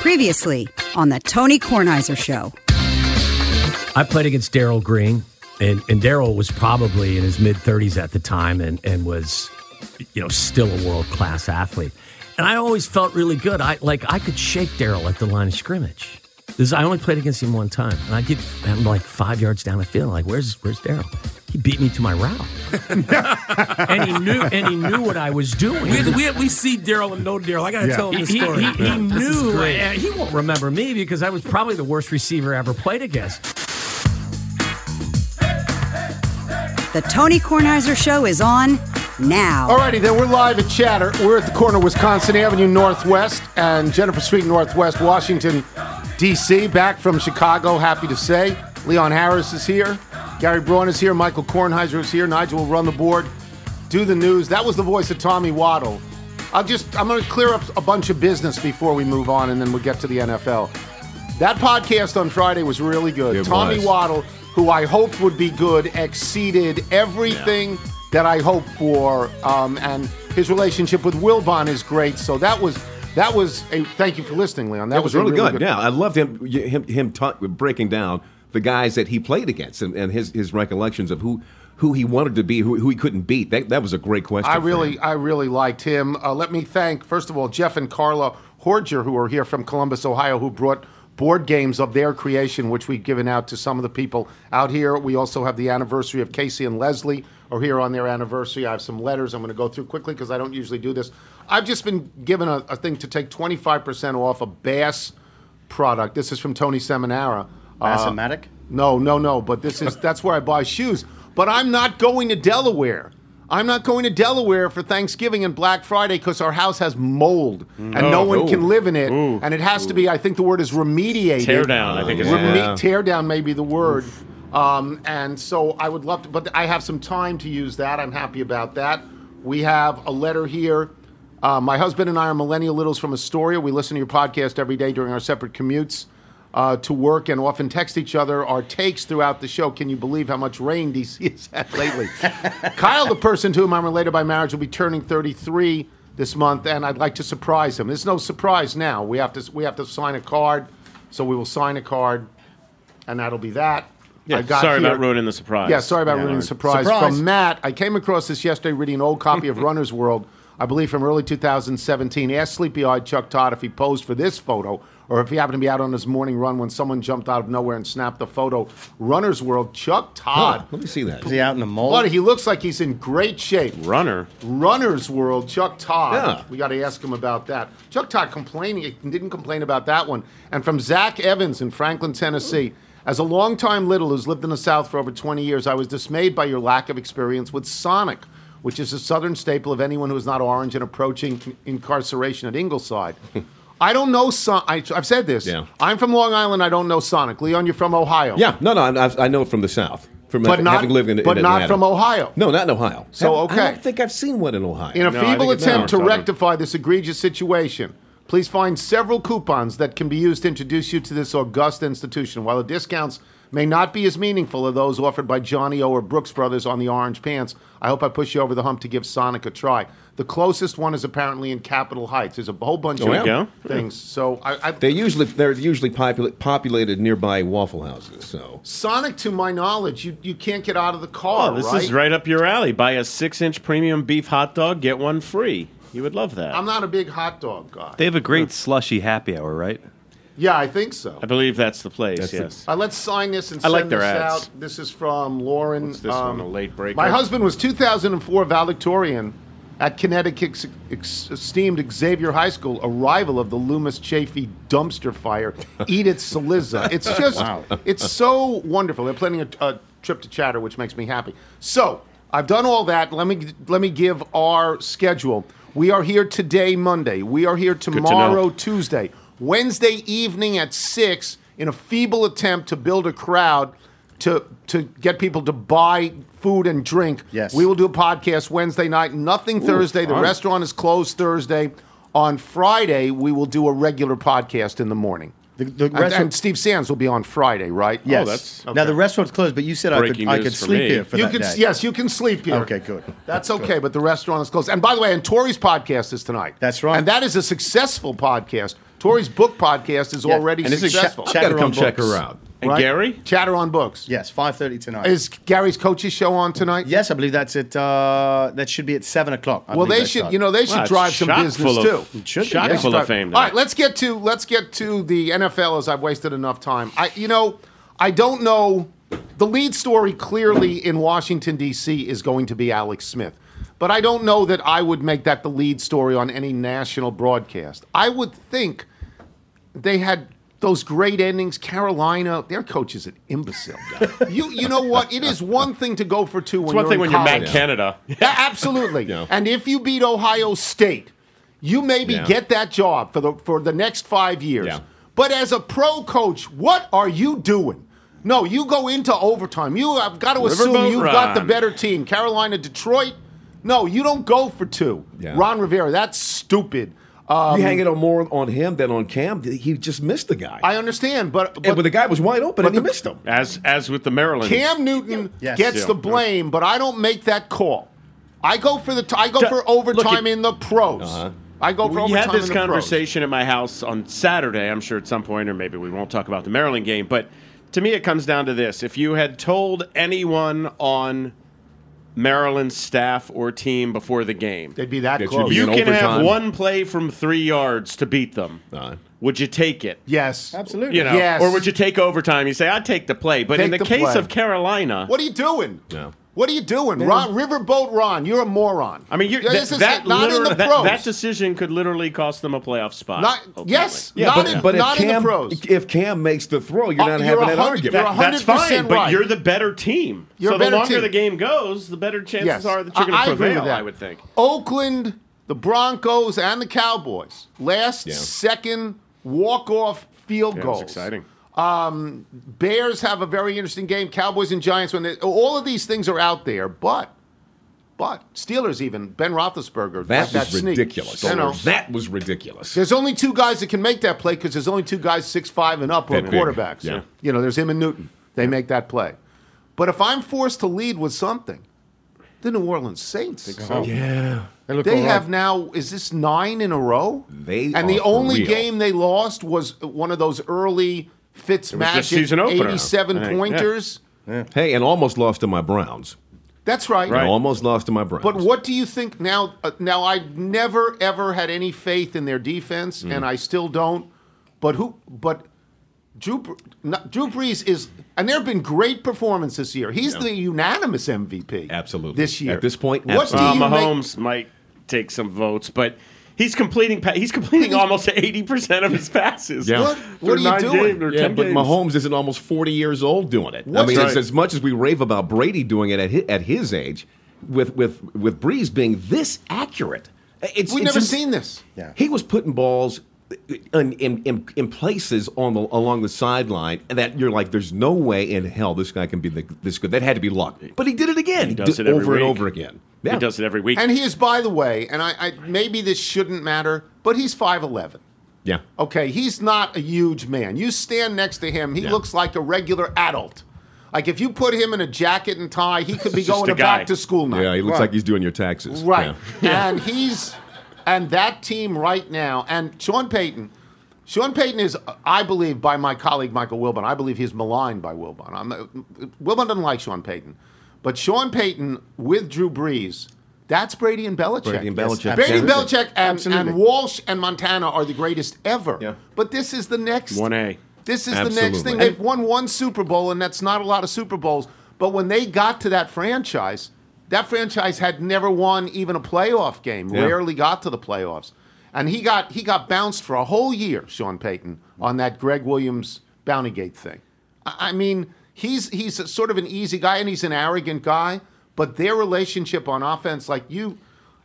Previously on the Tony Kornheiser Show. I played against Darryl Green, and Darryl was probably in his mid-30s at the time and was, still a world-class athlete. And I always felt really good. I could shake Darryl at the line of scrimmage. I only played against him one time, and I'm like 5 yards down the field. I'm like, where's Darryl? He beat me to my route, and he knew what I was doing. We see Darryl and know Darryl. I got to tell him this story. He knew. He won't remember me because I was probably the worst receiver I ever played against. The Tony Kornheiser Show is on now. Alrighty, then we're live at Chatter. We're at the corner of Wisconsin Avenue Northwest and Jennifer Street Northwest, Washington, D.C. Back from Chicago, happy to say. Leon Harris is here. Gary Braun is here. Michael Kornheiser is here. Nigel will run the board, do the news. That was the voice of Tommy Waddle. I'm going to clear up a bunch of business before we move on, and then we'll get to the NFL. That podcast on Friday was really good. Tommy Waddle, who I hoped would be good, exceeded everything that I hoped for, and his relationship with Wilbon is great. So that was a thank you for listening, Leon. That was really good. Yeah, I loved him breaking down the guys that he played against and his recollections of who he wanted to be, who he couldn't beat. That was a great question. I really liked him. Let me thank, first of all, Jeff and Carla Horger, who are here from Columbus, Ohio, who brought board games of their creation, which we've given out to some of the people out here. We also have the anniversary of Casey and Leslie are here on their anniversary. I have some letters I'm going to go through quickly because I don't usually do this. I've just been given a thing to take 25% off a Bass product. This is from Tony Seminara. Bass-O-Matic? No, but that's where I buy shoes. But I'm not going to Delaware. I'm not going to Delaware for Thanksgiving and Black Friday because our house has mold and no one can live in it. And it has to be, I think the word is remediated. Tear down, I think is tear down may be the word. And so I would love to, but I have some time to use that. I'm happy about that. We have a letter here. My husband and I are millennial littles from Astoria. We listen to your podcast every day during our separate commutes to work and often text each other our takes throughout the show. Can you believe how much rain DC has had lately? Kyle, the person to whom I'm related by marriage, will be turning 33 this month, and I'd like to surprise him. There's no surprise now. We have to sign a card, so we will sign a card, and that'll be that. Yeah, sorry about ruining the surprise. Yeah, sorry about ruining the surprise. From Matt, I came across this yesterday reading an old copy of Runner's World, I believe from early 2017. Asked sleepy-eyed Chuck Todd if he posed for this photo or if he happened to be out on his morning run when someone jumped out of nowhere and snapped the photo. Runner's World, Chuck Todd. Let me see that. Is he out in the mold? Buddy, he looks like he's in great shape. Runner's World, Chuck Todd. Yeah. We got to ask him about that. Chuck Todd didn't complain about that one. And from Zach Evans in Franklin, Tennessee. As a longtime little who's lived in the South for over 20 years, I was dismayed by your lack of experience with Sonic, which is a Southern staple of anyone who is not orange and approaching incarceration at Ingleside. I don't know Sonic. I've said this. Yeah. I'm from Long Island. I don't know Sonic. Leon, you're from Ohio. Yeah, no, I know it from the South. Having lived in but Atlanta. not from Ohio. No, not in Ohio. So, okay. I don't think I've seen one in Ohio. In a feeble attempt to rectify this egregious situation, please find several coupons that can be used to introduce you to this august institution. While the discounts may not be as meaningful as those offered by Johnny O or Brooks Brothers on the orange pants, I hope I push you over the hump to give Sonic a try. The closest one is apparently in Capitol Heights. There's a whole bunch of things. So they're usually populated nearby Waffle Houses. So Sonic, to my knowledge, you can't get out of the car. Oh, this is right up your alley. Buy a 6-inch premium beef hot dog, get one free. You would love that. I'm not a big hot dog guy. They have a great slushy happy hour, right? Yeah, I think so. I believe that's the place, yes. Let's sign this and send this out. This is from Lauren. What's this one, a late breaker? My husband was 2004 valedictorian at Connecticut's esteemed Xavier High School, a rival of the Loomis Chaffee dumpster fire, Edith Saliza. It's just, It's so wonderful. They're planning a trip to Chatter, which makes me happy. So, I've done all that. Let me give our schedule. We are here today, Monday. We are here tomorrow, Tuesday. Wednesday evening at 6 in a feeble attempt to build a crowd to get people to buy food and drink. Yes. We will do a podcast Wednesday night. Nothing Thursday. The restaurant is closed Thursday. On Friday, we will do a regular podcast in the morning. And Steve Sands will be on Friday, right? Yes. That's okay. Now, the restaurant's closed, but you said I could sleep here for that day. Yes, you can sleep here. Okay, good. That's okay, but the restaurant is closed. And by the way, and Tori's podcast is tonight. That's right. And that is a successful podcast. Tori's book podcast is already and this is successful. I've got to come check her out. And Right? Gary? Chatter on Books. Yes, 5:30 tonight. Is Gary's coach's show on tonight? Yes, I believe that's at. That should be at 7 o'clock. Well, they should. They should Wow, drive some chock business full too. of- It should be, chock yeah. full of fame. All right, let's get to the NFL as I've wasted enough time. I don't know. The lead story clearly in Washington D.C. is going to be Alex Smith, but I don't know that I would make that the lead story on any national broadcast. I would think they had those great endings. Carolina, their coach is an imbecile. You know what? It is one thing to go for two when It's one you're thing in when you're college. Matt Canada. Yeah, absolutely. Yeah. And if you beat Ohio State, you maybe Yeah. get that job for the next 5 years. Yeah. But as a pro coach, what are you doing? No, you go into overtime. You have got to assume Riverboat you've got the Ron. better team. Carolina, Detroit. No, you don't go for two. Yeah. Ron Rivera, that's stupid. You hang it more on him than on Cam. He just missed the guy. I understand, but But the guy was wide open and he missed him. As with the Maryland. Cam Newton Yes. gets Yeah. the blame, but I don't make that call. I go for Look, overtime in the pros. I go for We overtime had this in the pros. conversation at my house on Saturday, I'm sure at some point, or maybe we won't talk about the Maryland game, but to me it comes down to this. If you had told anyone on Maryland's staff or team before the game, They'd be that That should close. be you in can have overtime. one play from 3 yards to beat them. Would you take it? Yes. Absolutely. You know, Yes. or would you take overtime? You say, I'd take the play. But in Take the the case play. of Carolina, What are you doing? No. What are you doing? Riverboat Ron, you're a moron. I mean, This is that not in the literally- pros. that decision could literally cost them a playoff spot. Not- ultimately. yes. Yeah, Not but, in- but not if in the Cam pros. if Cam makes the throw, you're not you're having that 100 argument. you're That's fine, 100% but right. you're the better team. You're so a the better longer team. the game goes, the better chances Yes. are that you're going I to agree with prevail, that. I would think. Oakland, the Broncos, and the Cowboys. Last second walk-off field Yeah, goals. it's exciting. Bears have a very interesting game. Cowboys and Giants. All of these things are out there, but Steelers even Ben Roethlisberger. That was sneak. ridiculous. You know, That was ridiculous. there's only two guys that can make that play because there's only two guys 6'5" and up who are That big. quarterbacks. Yeah. There's him and Newton. They make that play. But if I'm forced to lead with something, the New Orleans Saints. Yeah. They have now, is this 9 in a row? They and the are for only real. game they lost was one of those early Fitzmagic season opener, 87 I think, yeah. pointers. Hey, and almost lost to my Browns. That's right. Right. Almost lost to my Browns. But what do you think now? Now I've never ever had any faith in their defense, and I still don't. But Drew Brees is, and there have been great performances this year. He's the unanimous MVP. Absolutely. This year. At this point, what do absolutely. you make? Mahomes might take some votes, but he's completing almost 80% of his passes. Yeah. What Through are you 9 doing? games or Yeah, 10 but games. Mahomes isn't almost 40 years old doing it. That's I mean, right. it's as much as we rave about Brady doing it at his age, with Breeze being this accurate. We've never seen this. Yeah. He was putting balls in places along the sideline that you're like, there's no way in hell this guy can be this good. That had to be luck. But he did it again. He does it every over and week. over again. Yeah. He does it every week. And he is, by the way, and I maybe this shouldn't matter, but he's 5'11". Yeah. Okay, he's not a huge man. You stand next to him, he Yeah. looks like a regular adult. Like if you put him in a jacket and tie, he could be Just going a to guy. back to school night. Yeah, he looks like he's doing your taxes. Right. Yeah. And that team right now, and Sean Payton is, I believe, by my colleague Michael Wilbon, I believe he's maligned by Wilbon. Wilbon doesn't like Sean Payton. But Sean Payton with Drew Brees, that's Brady and Belichick. Brady and Belichick. Brady, Absolutely. Belichick, and Walsh and Montana are the greatest ever. Yeah. But this is the next 1A. This is the next Absolutely. thing. They've won one Super Bowl, and that's not a lot of Super Bowls. But when they got to that franchise had never won even a playoff game. Yeah. Rarely got to the playoffs. And he got bounced for a whole year, Sean Payton, on that Greg Williams Bountygate thing. I mean, he's a sort of an easy guy, and he's an arrogant guy. But their relationship on offense, let me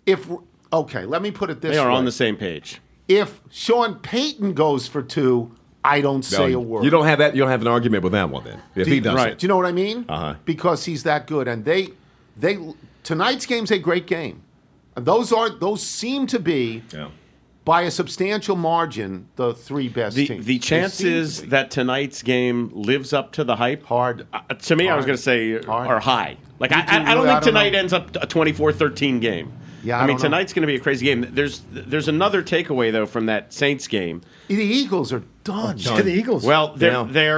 put it this way. They are on the same page. If Sean Payton goes for 2, I don't say a word. You don't have that. You don't have an argument with that one then. If he does right. it. Do you know what I mean? Uh-huh. Because he's that good, and they tonight's game's a great game. And those seem to be Yeah. by a substantial margin the 3 best teams. The chances that tonight's game lives up to the hype, Hard. to me, I was Hard. going to say, Hard. are high. Like Me too, I don't really, I think don't tonight know. ends up a 24-13 game. Yeah, I mean, don't know. tonight's going to be a crazy game. There's another takeaway though from that Saints game. The Eagles are done. The Eagles. Well, they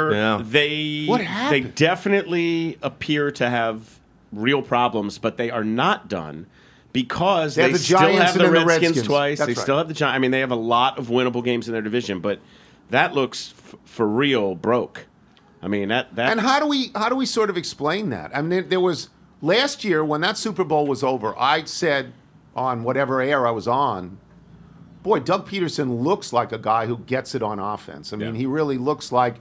What happened? they definitely appear to have real problems, but they are not done because They have they the still Giants have and the then the Redskins Redskins. twice. That's They right. still have the Giants. I mean, they have a lot of winnable games in their division, but that looks for real broke. I mean that. And how do we sort of explain that? I mean, there was last year when that Super Bowl was over. I said on whatever air I was on, boy, Doug Peterson looks like a guy who gets it on offense. I mean, he really looks like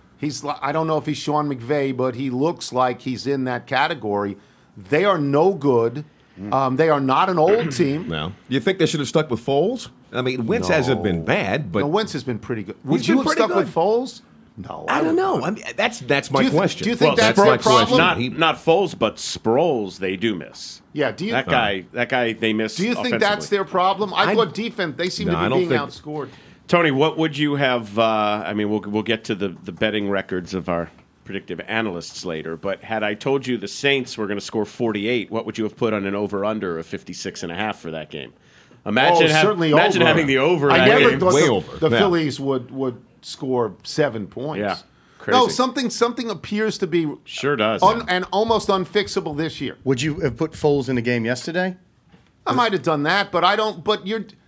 I don't know if he's Sean McVay, but he looks like he's in that category. They are no good. They are not an old team. No. You think they should have stuck with Foles? I mean, Wentz hasn't been bad, but No, Wentz has been pretty good. Would He's you been have pretty stuck good. with Foles? No, I don't know. I mean, that's my question. Do you think Well, that's my their problem? question. not Foles, but Sproles. They do miss. Yeah, do you? That guy, they miss. Do you think that's offensively. their problem? I thought defense. They seem No, to I be don't being think- outscored. Tony, what would you have? I mean, we'll get to the betting records of our predictive analysts later. But had I told you the Saints were going to score 48, what would you have put on an over/under of 56.5 for that game? Imagine certainly imagine over. having the over. I that never game. thought Way the, over. the Yeah. Phillies would score 7 points. Yeah, crazy. No, something appears to be Sure does. and almost unfixable this year. Would you have put Foles in the game yesterday? I might have done that, but I don't. But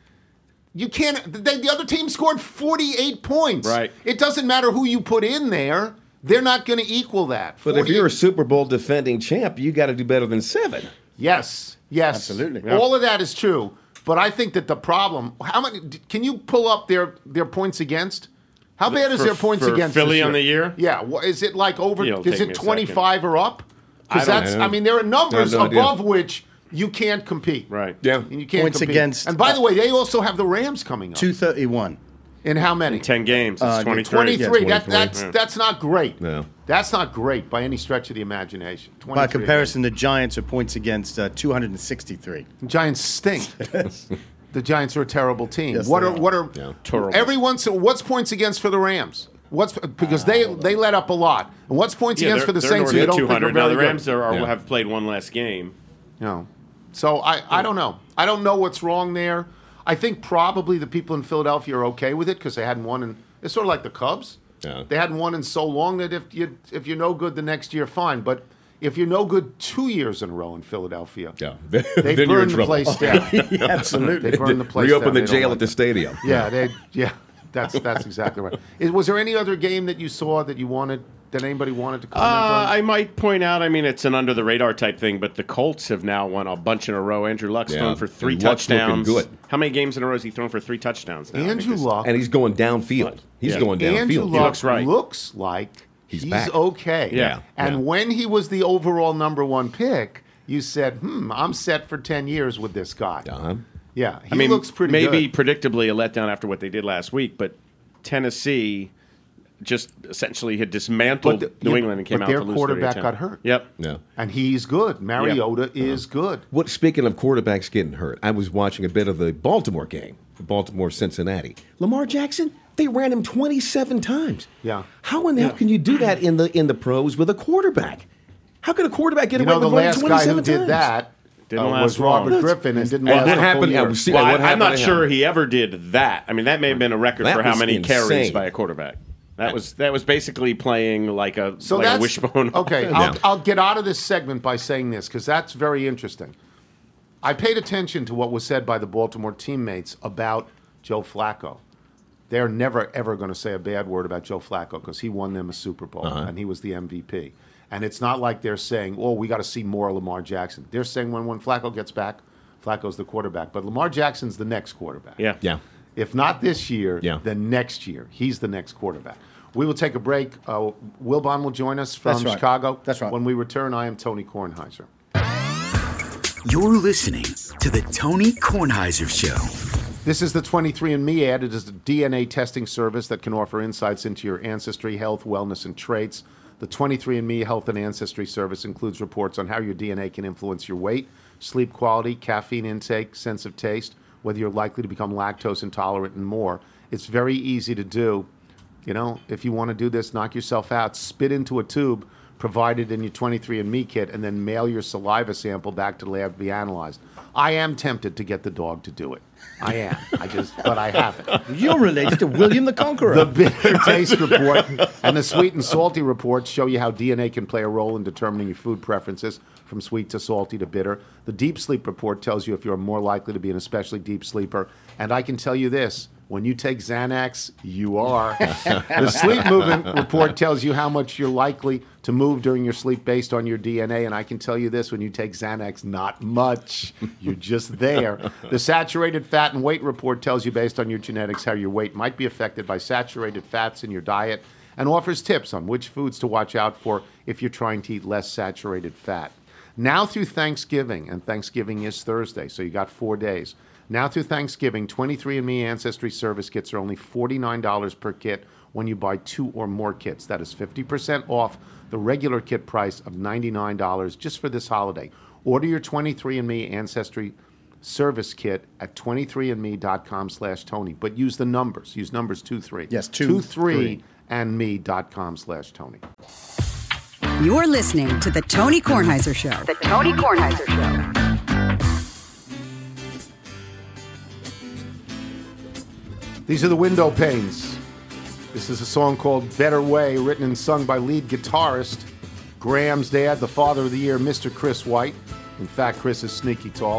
you can't. The other team scored 48 points. Right. It doesn't matter who you put in there. They're not going to equal that. But if 48 you're a Super Bowl defending champ, you got to do better than 7. Yes, Absolutely. All of that is true. But I think that the problem. How many? Can you pull up their points against? How bad is For- their points for against Philly this on the year? Yeah. Is it like over? It'll Is take me it a 25 or up? Because I don't that's. know. I mean, there are numbers I have no idea. above which you can't compete. Right. Yeah. And you can't Points compete. against- And by the way, they also have the Rams coming up. 231. In how many? 10 games. It's 23. 23. Yeah, That's not great. No. That's not great by any stretch of the imagination. 23 By comparison, the Giants are points against 263. The Giants stink. The Giants are a terrible team. Yes, what they are Yeah. Terrible. what's points against for the Rams? Because they let up a lot. And what's points Yeah, against for the they're Saints? north You of don't think are 200. Now very the good? Rams Yeah. have played one last game. No. So I don't know. I don't know what's wrong there. I think probably the people in Philadelphia are okay with it because they hadn't won in. It's sort of like the Cubs. Yeah. They hadn't won in so long that if you're no good the next year, fine. But if you're no good 2 years in a row in Philadelphia, Yeah. they Then you're in burn the trouble. place down. Absolutely. They burn the place Reopen down. the They don't jail like at the that. stadium. Yeah, that's exactly right. Was there any other game that you saw that anybody wanted to comment on? I might point out, I mean, it's an under the radar type thing, but the Colts have now won a bunch in a row. Andrew Luck's Yeah, thrown for 3 and Luck's looking touchdowns. good. How many games in a row has he thrown for 3 touchdowns now? I think Andrew this- Luck. And he's going downfield. He's Yeah. going downfield. Andrew Yeah. Luck looks right. looks like He's he's back. okay. Yeah. And Yeah. when he was the overall number 1 pick, you said, I'm set for 10 years with this guy. Uh-huh. Yeah, he looks pretty maybe good. predictably a letdown after what they did last week, but Tennessee just essentially had dismantled New England and came out their to lose quarterback 30-10. got hurt. Yep. Yeah. And he's good. Mariota is good. What? Speaking of quarterbacks getting hurt, I was watching a bit of the Baltimore game, Baltimore-Cincinnati. Lamar Jackson, they ran him 27 times. Yeah. How in the hell can you do that in the pros with a quarterback? How could a quarterback get You away know, the with running last 27 guy who times? did that Didn't was last long. Robert Griffin and didn't And last what a happened? full year. See, Well, what I'm happened not to him? sure he ever did that. I mean, that may have been a record That for how was many carries insane. by a quarterback. That was basically playing like a So like a that's wishbone. okay. offense. I'll get out of this segment by saying this because that's very interesting. I paid attention to what was said by the Baltimore teammates about Joe Flacco. They're never ever going to say a bad word about Joe Flacco because he won them a Super Bowl and he was the MVP. And it's not like they're saying, "Oh, we got to see more of Lamar Jackson." They're saying when Flacco gets back, Flacco's the quarterback, but Lamar Jackson's the next quarterback. Yeah. Yeah. If not this year, Yeah. then next year. He's the next quarterback. We will take a break. Wilbon will join us from That's right. Chicago. That's right. When we return, I am Tony Kornheiser. You're listening to the Tony Kornheiser Show. This is the 23andMe ad. It is a DNA testing service that can offer insights into your ancestry, health, wellness, and traits. The 23andMe Health and Ancestry Service includes reports on how your DNA can influence your weight, sleep quality, caffeine intake, sense of taste, whether you're likely to become lactose intolerant, and more. It's very easy to do. You know, if you want to do this, knock yourself out, spit into a tube, provided in your 23andMe kit, and then mail your saliva sample back to the lab to be analyzed. I am tempted to get the dog to do it. I am. But I haven't. You're related to William the Conqueror. The bitter taste report and the sweet and salty reports show you how DNA can play a role in determining your food preferences, from sweet to salty to bitter. The deep sleep report tells you if you're more likely to be an especially deep sleeper. And I can tell you this, when you take Xanax, you are. The sleep movement report tells you how much you're likely to move during your sleep based on your DNA. And I can tell you this, when you take Xanax, not much. You're just there. The saturated fat and weight report tells you based on your genetics how your weight might be affected by saturated fats in your diet, and offers tips on which foods to watch out for if you're trying to eat less saturated fat. Now through Thanksgiving, and Thanksgiving is Thursday, so you got 4 days. Now through Thanksgiving, 23andMe Ancestry Service Kits are only $49 per kit when you buy 2 or more kits. That is 50% off the regular kit price of $99 just for this holiday. Order your 23andMe Ancestry Service Kit at 23andme.com/Tony. But use the numbers. Use numbers 23. Yes, 23andme.com/Tony. You're listening to The Tony Kornheiser Show. The Tony Kornheiser Show. These are the window panes. This is a song called Better Way, written and sung by lead guitarist Graham's dad, the father of the year, Mr. Chris White. In fact, Chris is sneaky tall.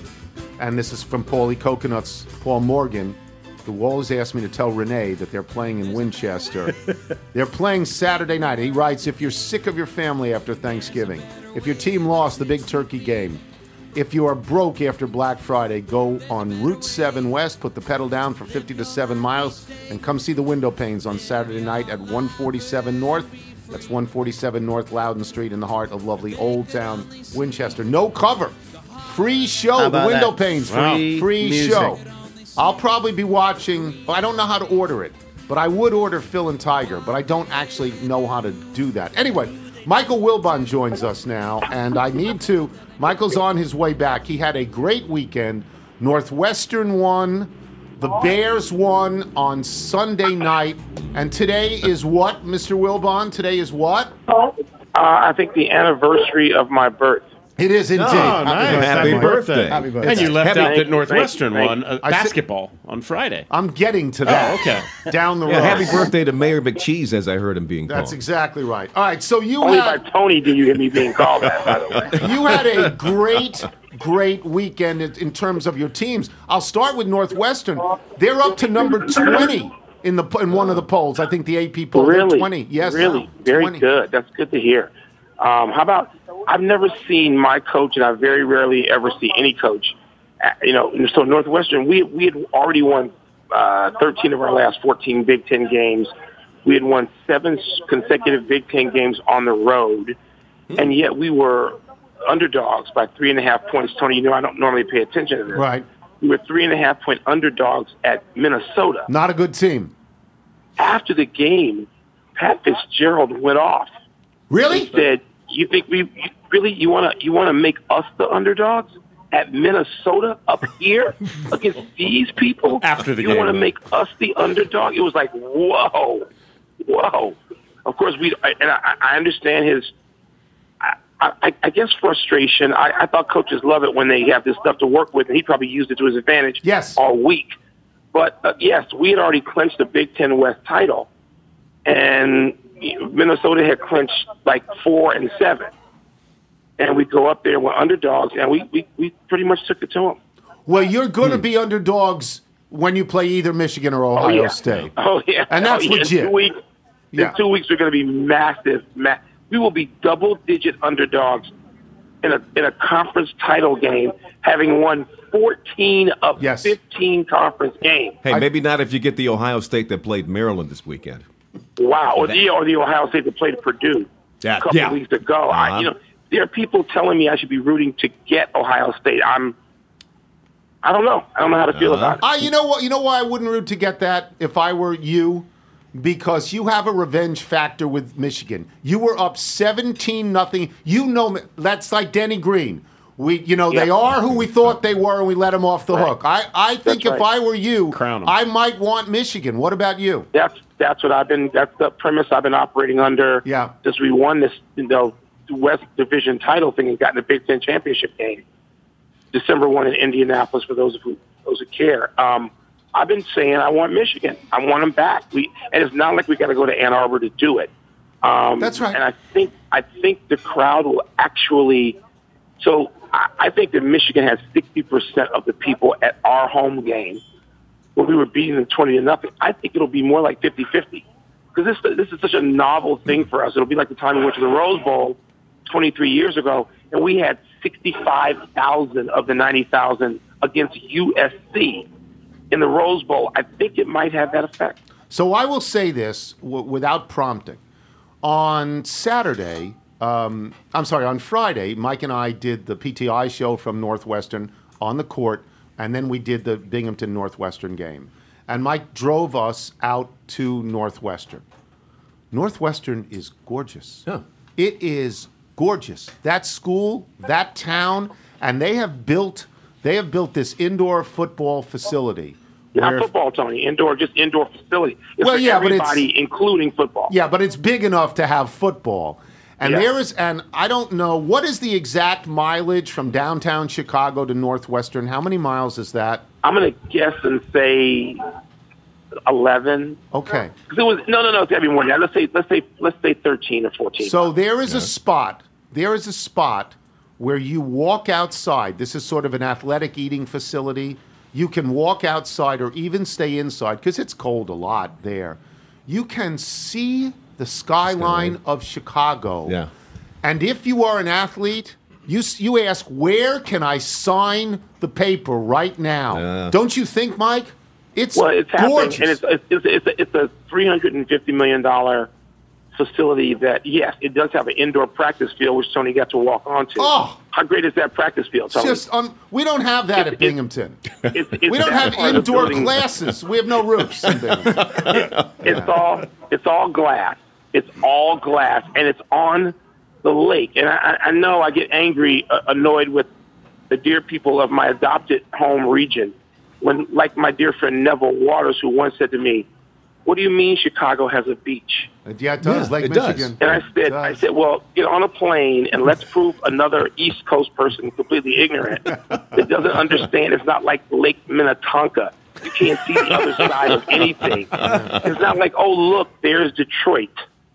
And this is from Paulie Coconut's Paul Morgan, who always asked me to tell Renee that they're playing in Winchester. They're playing Saturday night. He writes, if you're sick of your family after Thanksgiving, if your team lost the big turkey game, if you are broke after Black Friday, go on Route 7 West, put the pedal down for 50 to 7 miles, and come see the window panes on Saturday night at 147 North. That's 147 North Loudon Street in the heart of lovely Old Town Winchester. No cover. Free show. The window panes. Wow. Free Music. show. I'll probably be watching. I don't know how to order it, but I would order Phil and Tiger, but I don't actually know how to do that. Anyway, Michael Wilbon joins us now, and I need to. Michael's on his way back. He had a great weekend. Northwestern won. The Bears won on Sunday night. And today is what, Mr. Wilbon? Today is what? I think the anniversary of my birth. It is indeed. Oh, nice. Happy birthday. Happy birthday. And you left out Thank that you, Northwestern thank won you. basketball on Friday. I'm getting to that. Oh, okay. Down the road. Yeah, happy birthday to Mayor McCheese, as I heard him being called. That's exactly right. All right, so you Only had... by Tony do you hear me being called that, by the way. You had a great weekend in terms of your teams. I'll start with Northwestern. They're up to number 20 in one of the polls. I think the AP poll. Really? They're 20. Yes. Really? Very 20. good. That's good to hear. How about, I've never seen my coach, and I very rarely ever see any coach. So Northwestern, we had already won 13 of our last 14 Big Ten games. We had won 7 consecutive Big Ten games on the road, and yet we were underdogs by 3.5 points. Tony, you know I don't normally pay attention to this. Right. We were 3.5-point underdogs at Minnesota. Not a good team. After the game, Pat Fitzgerald went off. Really? He said, "You think you want to make us the underdogs at Minnesota up here against these people? After the game, you want to make us the underdog?" It was like, whoa. Of course, I understand his. I guess frustration. I thought coaches love it when they have this stuff to work with, and he probably used it to his advantage. Yes. All week. But yes, we had already clinched the Big Ten West title, and Minnesota had clinched like 4 and 7, and we go up there and we're underdogs, and we pretty much took it to them. Well, you're going to be underdogs when you play either Michigan or Ohio State. Oh yeah, and that's legit. In 2 weeks, in 2 weeks we're going to be massive. We will be double-digit underdogs in a conference title game, having won 14 of 15 conference games. Hey, maybe not if you get the Ohio State that played Maryland this weekend. Wow, or the Ohio State that played Purdue a couple of weeks ago. There are people telling me I should be rooting to get Ohio State. I don't know. I don't know how to feel about it. You know what? You know why I wouldn't root to get that if I were you? Because you have a revenge factor with Michigan. You were up 17-0. You know that's like Denny Green. They are who we thought they were, and we let them off the hook. I think if I were you, I might want Michigan. What about you? That's the premise I've been operating under. Yeah. Since we won this, West Division title thing and got in the Big Ten championship game, December 1 in Indianapolis. For those who care, I've been saying I want Michigan. I want them back. And it's not like we got to go to Ann Arbor to do it. That's right. And I think the crowd will actually. So I think that Michigan has 60% of the people at our home game when we were beating them 20-0. I think it'll be more like 50-50 because this is such a novel thing for us. It'll be like the time we went to the Rose Bowl 23 years ago, and we had 65,000 of the 90,000 against USC in the Rose Bowl. I think it might have that effect. So I will say this without prompting. On Saturday, on Friday, Mike and I did the PTI show from Northwestern on the court, and then we did the Binghamton Northwestern game. And Mike drove us out to Northwestern. Northwestern is gorgeous. Yeah. It is gorgeous. That school, that town, and they have built this indoor football facility. Not football, Tony. Indoor facility. It's for everybody, including football. Yeah, but it's big enough to have football. And and I don't know, what is the exact mileage from downtown Chicago to Northwestern? How many miles is that? I'm going to guess and say 11. Okay. No, it's got to be more than that. Let's say 13 or 14. So there is a spot. There is a spot where you walk outside. This is sort of an athletic eating facility. You can walk outside or even stay inside because it's cold a lot there. You can see the skyline of Chicago. Yeah. And if you are an athlete, you ask, where can I sign the paper right now? Don't you think, Mike? It's gorgeous. Happening, and it's a $350 million facility that, yes, it does have an indoor practice field, which Tony got to walk onto. Oh. How great is that practice field, Tony? We don't have that at Binghamton. We don't have indoor classes. We have no roofs in Binghamton. It's all glass. It's all glass, and it's on the lake. And I know I get annoyed with the dear people of my adopted home region when, like my dear friend Neville Waters, who once said to me, "What do you mean Chicago has a beach?" Yeah, it does, Lake Michigan. And I said, well, get on a plane and let's prove another East Coast person completely ignorant that doesn't understand it's not like Lake Minnetonka. You can't see the other side of anything. It's not like, oh, look, there's Detroit.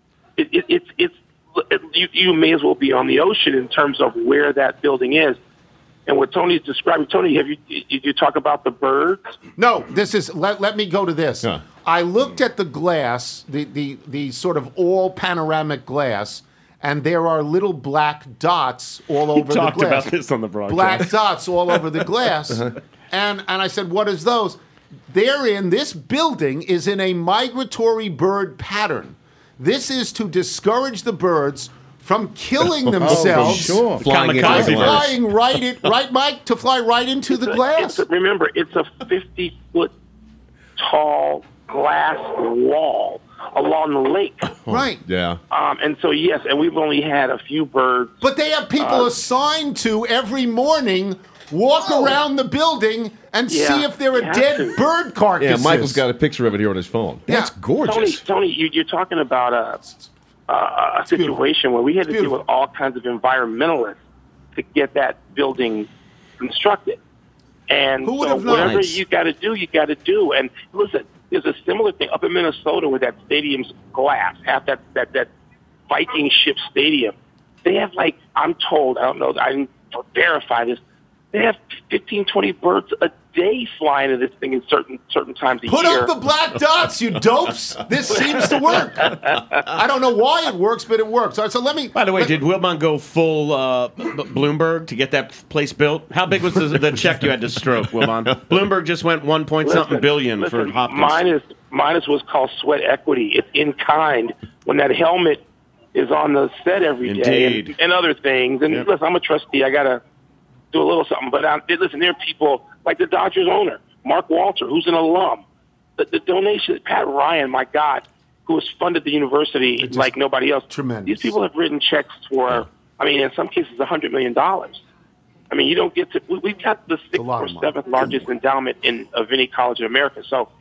You may as well be on the ocean in terms of where that building is. And what Tony's describing, Tony, did you talk about the birds? No, this is, let me go to this. Huh. I looked at the glass, the sort of all panoramic glass, and there are little black dots all over the glass. He talked about this on the broadcast. Black dots all over the glass. And I said, what is those? This building is in a migratory bird pattern. This is to discourage the birds from killing themselves flying right, Mike, to fly right into the glass. Remember, it's a 50-foot tall glass wall along the lake. Right. Yeah. And so, yes, and we've only had a few birds. But they have people assigned to every morning walk around the building and see if there are dead bird carcasses. Yeah, Michael's got a picture of it here on his phone. That's gorgeous. Tony, you're talking about a situation where we had to deal with all kinds of environmentalists to get that building constructed. And so whatever you got to do, you got to do. And listen, there's a similar thing up in Minnesota with that stadium's glass, half that Viking ship stadium. They have, like, I'm told, I don't know, I didn't verify this, they have 15, 20 birds a day flying to this thing in certain times a year. Put up the black dots, you dopes. This seems to work. I don't know why it works, but it works. All right, so let me... By the way, did Wilbon go full Bloomberg to get that place built? How big was the check you had to stroke, Wilbon? Bloomberg just went $1 billion for Hopkins. Mine is what's called sweat equity. It's in kind. When that helmet is on the set every day and other things. And listen, I'm a trustee. I got to do a little something. But listen, there are people like the Dodgers owner, Mark Walter, who's an alum. The donation, Pat Ryan, my God, who has funded the university like nobody else. Tremendous. These people have written checks for, I mean, in some cases, $100 million. I mean, you don't get to, we've got the 6th or 7th largest endowment of any college in America. So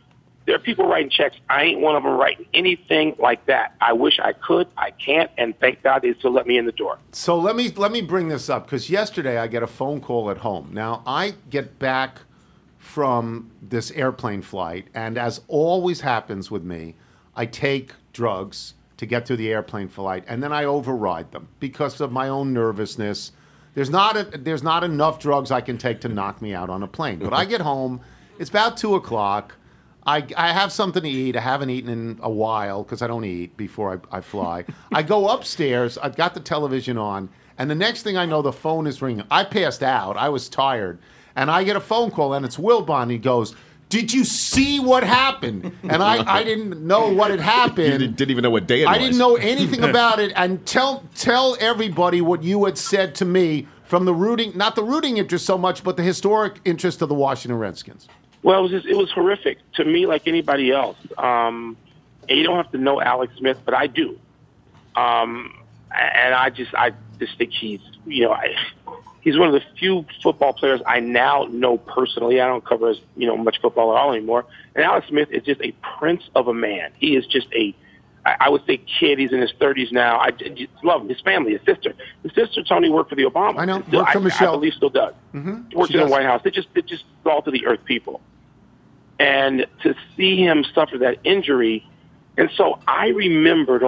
There are people writing checks. I ain't one of them writing anything like that. I wish I could. I can't, and thank God they still let me in the door. So let me bring this up, because yesterday I get a phone call at home. Now, I get back from this airplane flight, and as always happens with me, I take drugs to get through the airplane flight, and then I override them because of my own nervousness. There's not enough drugs I can take to knock me out on a plane. But I get home, it's about 2 o'clock. I have something to eat. I haven't eaten in a while because I don't eat before I fly. I go upstairs. I've got the television on. And the next thing I know, the phone is ringing. I passed out. I was tired. And I get a phone call, and it's Wilbon. He goes, "Did you see what happened?" And I didn't know what had happened. You didn't even know what day it was. I didn't know anything about it. And tell everybody what you had said to me from the rooting, not the rooting interest so much, but the historic interest of the Washington Redskins. Well, it was horrific to me, like anybody else. And you don't have to know Alex Smith, but I do. And I just think he's one of the few football players I now know personally. I don't cover much football at all anymore. And Alex Smith is just a prince of a man. He is just I would say kid. He's in his 30s now. I just love him. His family, his sister. His sister, Tony, worked for the Obama. I know. Worked for Michelle. I believe still does. Mm-hmm. Works in the White House. They're just all to the earth people. And to see him suffer that injury, and so I remembered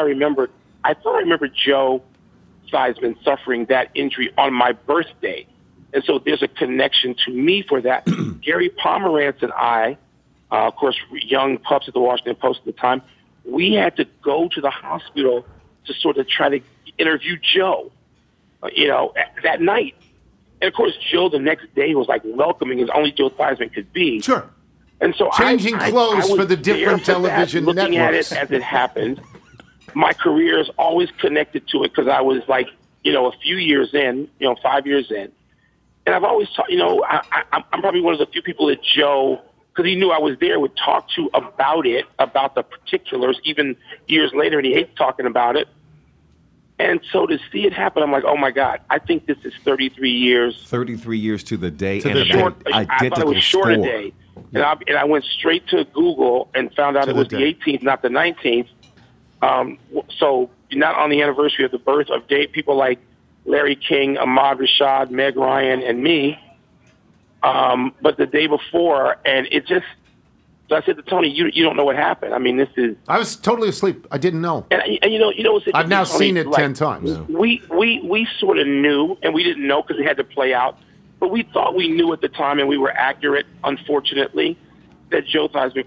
Joe Theismann suffering that injury on my birthday. And so there's a connection to me for that. Gary Pomerantz and I, of course, young pups at the Washington Post at the time, we had to go to the hospital to sort of try to interview Joe, that night. And, of course, Joe the next day was like welcoming as only Joe Theismann could be. Sure. And so changing clothes for the different television networks. Looking at it as it happened, my career is always connected to it because I was like, a few years in, 5 years in. And I've always taught, I'm probably one of the few people that Joe, because he knew I was there, would talk to about the particulars, even years later, and he hates talking about it. And so to see it happen, I'm like, oh, my God, I think this is 33 years. 33 years to the day. To the short, I thought it was short a day. And I went straight to Google and found out it was the 18th, not the 19th. So not on the anniversary of the birth of people like Larry King, Ahmad Rashad, Meg Ryan, and me, but the day before. And it just, so I said to Tony, you don't know what happened. I mean, this is... I was totally asleep. I didn't know. And I've now seen it 10 times. We sort of knew, and we didn't know because it had to play out. But we thought we knew at the time, and we were accurate, unfortunately, that Joe Theismann's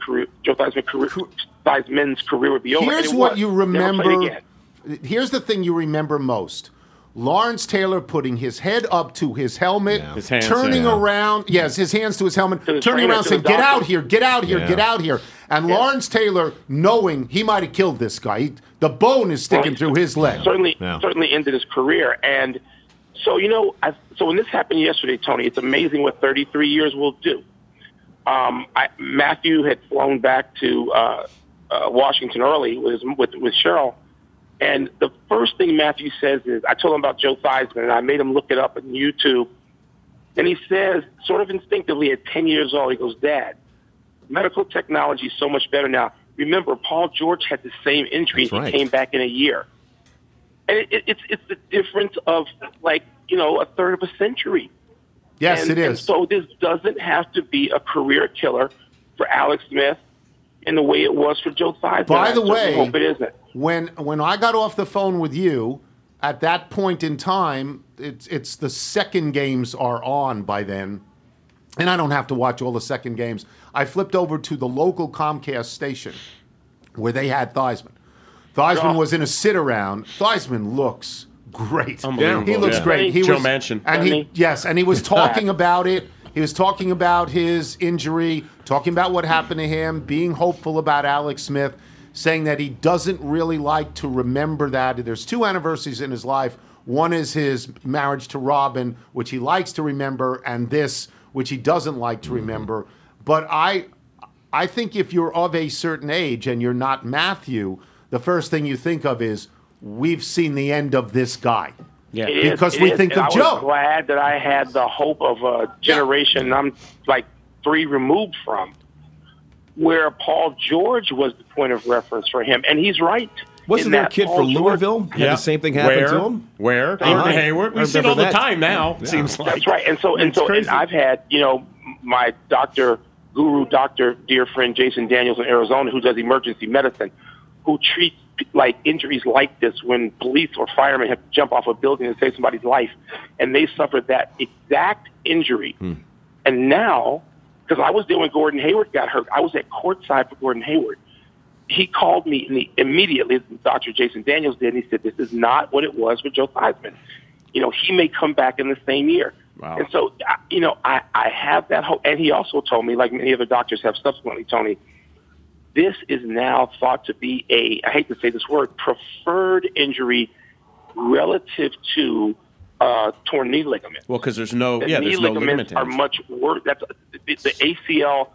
career would be over. Here's what you remember. Here's the thing you remember most. Lawrence Taylor putting his head up to his helmet, his hands, turning around. Yes, his hands to his helmet, turning around saying, "Get out here, get out here, get out here." And Lawrence Taylor, knowing he might have killed this guy, the bone is sticking through his leg. Certainly ended his career. And so, so when this happened yesterday, Tony, it's amazing what 33 years will do. Matthew had flown back to Washington early with Cheryl. And the first thing Matthew says is, I told him about Joe Theismann, and I made him look it up on YouTube. And he says, sort of instinctively at 10 years old, he goes, "Dad, medical technology is so much better now. Remember, Paul George had the same injury. He came back in a year." And it's the difference of, a third of a century. Yes, it is. And so this doesn't have to be a career killer for Alex Smith in the way it was for Joe Theismann. By the way, I hope it isn't. When I got off the phone with you, at that point in time, it's the second games are on by then, and I don't have to watch all the second games. I flipped over to the local Comcast station where they had Theismann. Theismann was in a sit-around. Theismann looks great. He looks great. Joe Manchin. And he was talking about it. He was talking about his injury, talking about what happened to him, being hopeful about Alex Smith, saying that he doesn't really like to remember that. There's 2 anniversaries in his life. One is his marriage to Robin, which he likes to remember, and this, which he doesn't like to remember. But I think if you're of a certain age and you're not Matthew, the first thing you think of is, we've seen the end of this guy. Yeah, because we think of Joe. I was glad that I had the hope of a generation I'm like 3 removed from. where Paul George was the point of reference for him. And he's right. Wasn't there a kid from Louisville? Had the same thing happen to him? Where? Gordon Hayward. We see it all the time now, it seems like. That's right. And I've had, my doctor, dear friend Jason Daniels in Arizona, who does emergency medicine, who treats like injuries like this when police or firemen have to jump off a building and save somebody's life, and they suffered that exact injury. And now, because I was there when Gordon Hayward got hurt, I was at courtside for Gordon Hayward. He called me immediately, Dr. Jason Daniels did, and he said, this is not what it was with Joe Theismann. He may come back in the same year. Wow. And so, I have that hope. And he also told me, like many other doctors have subsequently, Tony, this is now thought to be I hate to say this word, preferred injury relative to torn knee ligament. Well, because there's no knee ligament ligaments are much worse. That's the ACL,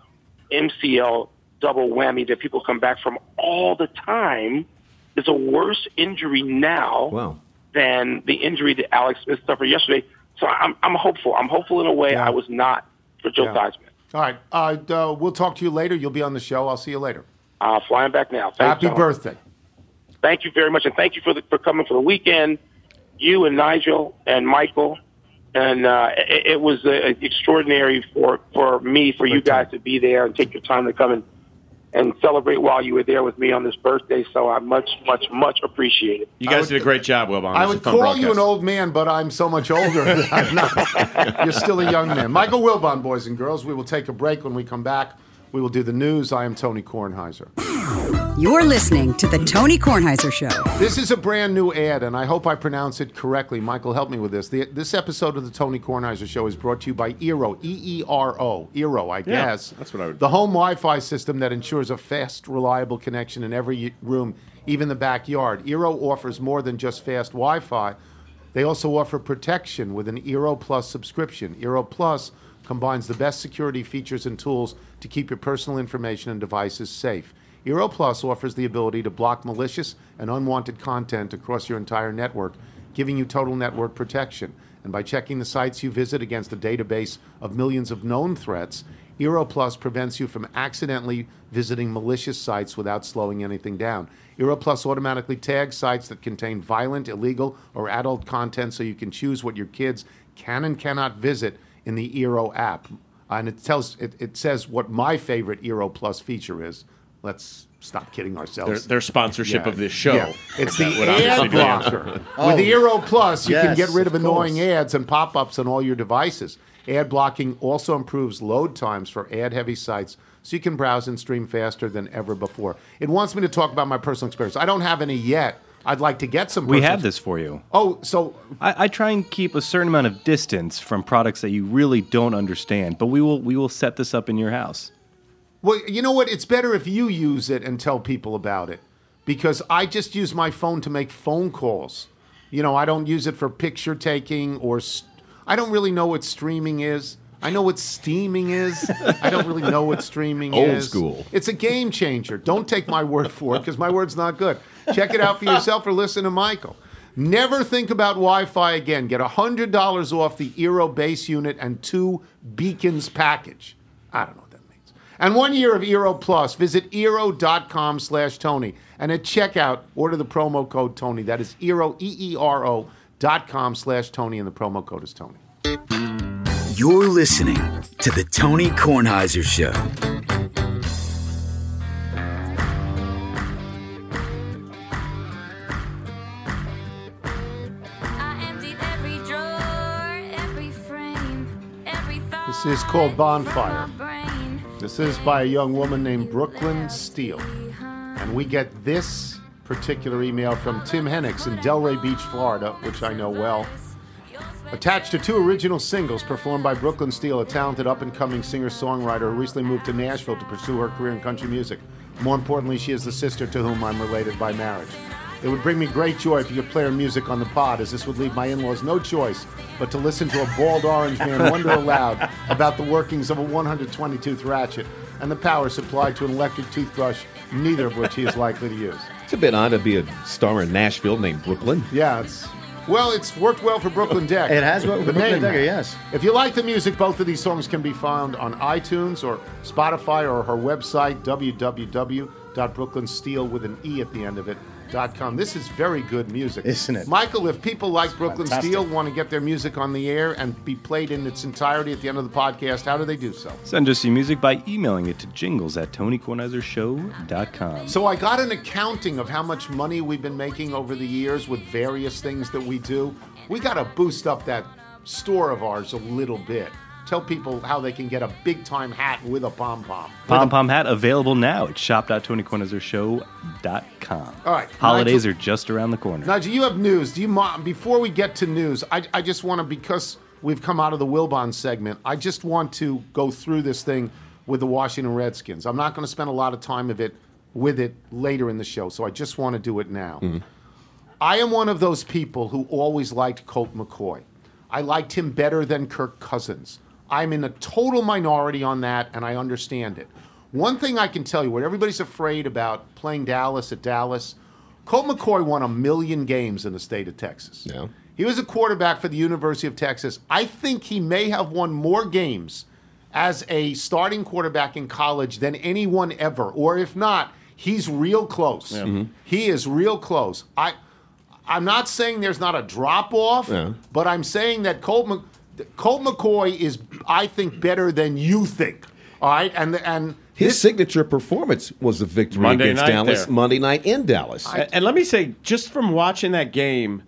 MCL double whammy that people come back from all the time is a worse injury now than the injury that Alex Smith suffered yesterday. So I'm hopeful. I'm hopeful in a way I was not for Joe Theismann. All right. We'll talk to you later. You'll be on the show. I'll see you later. Flying back now. Thanks, Happy John. birthday. Thank you very much, and thank you for coming for the weekend. You and Nigel and Michael, and it was extraordinary for me, for you guys to be there and take your time to come and celebrate while you were there with me on this birthday. So I much appreciate it. You guys did a great job, Wilbon. I would call you an old man, but I'm so much older that I'm not. You're still a young man. Michael Wilbon, boys and girls. We will take a break. When we come back, we will do the news. I am Tony Kornheiser. You're listening to the Tony Kornheiser Show. This is a brand new ad, and I hope I pronounce it correctly. Michael, help me with this. This episode of the Tony Kornheiser Show is brought to you by Eero, E-E-R-O. Eero, I guess. That's what I would. The home Wi-Fi system that ensures a fast, reliable connection in every room, even the backyard. Eero offers more than just fast Wi-Fi. They also offer protection with an Eero Plus subscription. Eero Plus combines the best security features and tools to keep your personal information and devices safe. Eero Plus offers the ability to block malicious and unwanted content across your entire network, giving you total network protection. And by checking the sites you visit against a database of millions of known threats, Eero Plus prevents you from accidentally visiting malicious sites without slowing anything down. Eero Plus automatically tags sites that contain violent, illegal, or adult content so you can choose what your kids can and cannot visit in the Eero app. And it says what my favorite Eero Plus feature is. Let's stop kidding ourselves. Their sponsorship of this show. Yeah. It's the ad blocker. With the Eero Plus, you can get rid of annoying ads and pop-ups on all your devices. Ad blocking also improves load times for ad-heavy sites, so you can browse and stream faster than ever before. It wants me to talk about my personal experience. I don't have any yet. I'd like to get some. We have this for you. Oh, so I try and keep a certain amount of distance from products that you really don't understand, but we will set this up in your house. Well, you know what? It's better if you use it and tell people about it, because I just use my phone to make phone calls. I don't use it for picture taking I don't really know what streaming is. I know what steaming is. I don't really know what streaming is. Old school. It's a game changer. Don't take my word for it, because my word's not good. Check it out for yourself or listen to Michael. Never think about Wi-Fi again. Get $100 off the Eero base unit and 2 beacons package. I don't know what that means. And 1 year of Eero Plus. Visit Eero.com/Tony. And at checkout, order the promo code Tony. That is Eero, EERO.com/Tony, and the promo code is Tony. You're listening to the Tony Kornheiser Show. This is called Bonfire. This is by a young woman named Brooklyn Steele. And we get this particular email from Tim Hennix in Delray Beach, Florida, which I know well. Attached to 2 original singles performed by Brooklyn Steele, a talented up-and-coming singer-songwriter who recently moved to Nashville to pursue her career in country music. More importantly, she is the sister to whom I'm related by marriage. It would bring me great joy if you could play her music on the pod, as this would leave my in-laws no choice but to listen to a bald orange man wonder aloud about the workings of a 120-tooth ratchet and the power supplied to an electric toothbrush, neither of which he is likely to use. It's a bit odd to be a star in Nashville named Brooklyn. Yeah, Well, it's worked well for Brooklyn Deck. It has worked for The Brooklyn name. Decker, yes. If you like the music, both of these songs can be found on iTunes or Spotify or her website, www.brooklynsteel with an E at the end of it. .com. This is very good music. Isn't it? Michael, if people like Brooklyn fantastic. Steel want to get their music on the air and be played in its entirety at the end of the podcast, how do they do so? Send us your music by emailing it to jingles@TonyKornheiserShow.com. So I got an accounting of how much money we've been making over the years with various things that we do. We got to boost up that store of ours a little bit. Tell people how they can get a big-time hat with a pom-pom. Pom-pom hat available now at shop.TonyKornheiserShow.com. All right. Holidays Nigel- are just around the corner. Nigel, you have news. Do you before we get to news, I just want to, because we've come out of the Wilbon segment, I just want to go through this thing with the Washington Redskins. I'm not going to spend a lot of time with it later in the show, so I just want to do it now. Mm-hmm. I am one of those people who always liked Colt McCoy. I liked him better than Kirk Cousins. I'm in a total minority on that, and I understand it. One thing I can tell you, what everybody's afraid about playing Dallas at Dallas, Colt McCoy won 1 million games in the state of Texas. Yeah. He was a quarterback for the University of Texas. I think he may have won more games as a starting quarterback in college than anyone ever. Or if not, he's real close. Yeah. Mm-hmm. He is real close. I'm not saying there's not a drop-off, Yeah. but I'm saying that Colt McCoy is, I think, better than you think. All right? And His signature performance was the victory Monday against night Dallas there. Monday night in Dallas. And let me say, just from watching that game,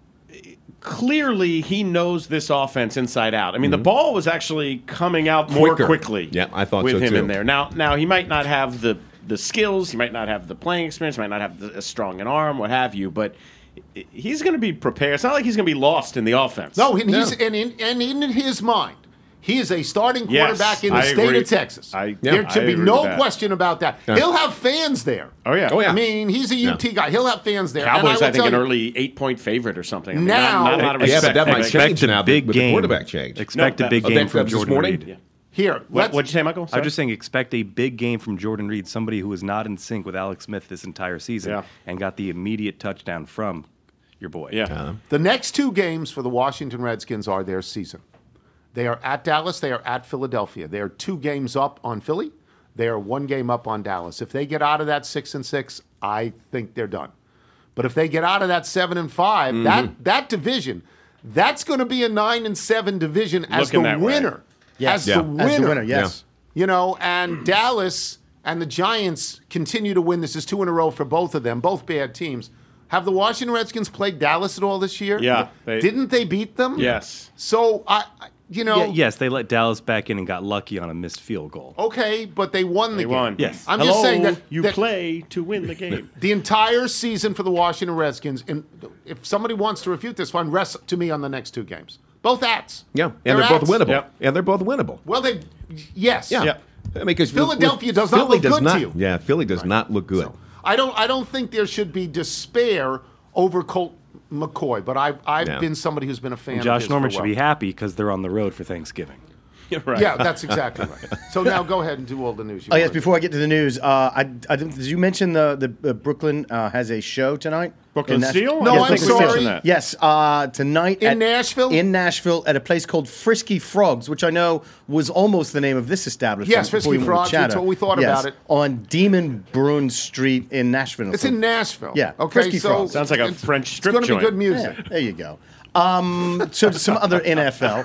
clearly he knows this offense inside out. I mean, the ball was actually coming out more Quicker. quickly. Yeah, I thought with so, him too. in there. Now he might not have the skills, he might not have the playing experience, might not have as strong an arm, what have you, but he's going to be prepared. It's not like he's going to be lost in the offense. No, and in his mind, he is a starting quarterback in the state agree. of Texas. I there should be agree no with that. question about that. Yeah. He'll have fans there. Oh, yeah. Oh, yeah. I mean, he's a UT guy. He'll have fans there. And Cowboys, will I think, tell an you- early 8-point favorite or something. I mean, Now- not a lot of Yeah, respect. but that might Expect- change now big with the game. quarterback change. Expect a big Oh, game that from was this Jordan morning? Reed. Here, What'd you say, Michael? I Sorry? was just saying, expect a big game from Jordan Reed, somebody who was not in sync with Alex Smith this entire season, Yeah. and got the immediate touchdown from your boy. Yeah. the next two games for the Washington Redskins are their season. They are at Dallas. They are at Philadelphia. They are 2 games up on Philly. They are 1 game up on Dallas. If they get out of that 6-6, I think they're done. But if they get out of that 7-5, that division, that's going to be a 9-7 division as Looking the that way. winner. Yes. As the winner. As the winner, yes. You know, and Dallas and the Giants continue to win. This is 2 in a row for both of them, both bad teams. Have the Washington Redskins played Dallas at all this year? Yeah, Didn't they beat them? Yes. So, Yes, they let Dallas back in and got lucky on a missed field goal. okay, but they won the They game. won. Yes. I'm just saying that you that play to win the game. the entire season for the Washington Redskins, and if somebody wants to refute this, fine, rest to me on the next 2 games. Both ats. Yeah, and they're both ats. winnable. Yep. And they're both winnable. Well, yes. Yeah. Yep. I mean, because Philadelphia does not Philly look does good not, to you. Yeah, Philly does not look good. I don't think there should be despair over Colt McCoy, but I've Yeah. been somebody who's been a fan And of Josh his Norman for a should while. be happy because they're on the road for Thanksgiving. Right. Yeah, that's exactly right. So now go ahead and do all the news. You Oh, yes, wanted to. before I get to the news, did you mention the Brooklyn has a show tonight? Brooklyn In Steel? No, I I'm think we mentioned sorry. that. Yes, tonight In Nashville? In Nashville, at a place called Frisky Frogs, which I know was almost the name of this establishment. Yes, before Frisky we went with Frogs, Chatter. that's what we thought Yes, about it. on Demon Bruin Street in Nashville. It's in Nashville. Yeah, Okay, Frisky so Frogs. Sounds like a it's- French strip It's going to be joint. good music. Yeah, there you go. So some other NFL,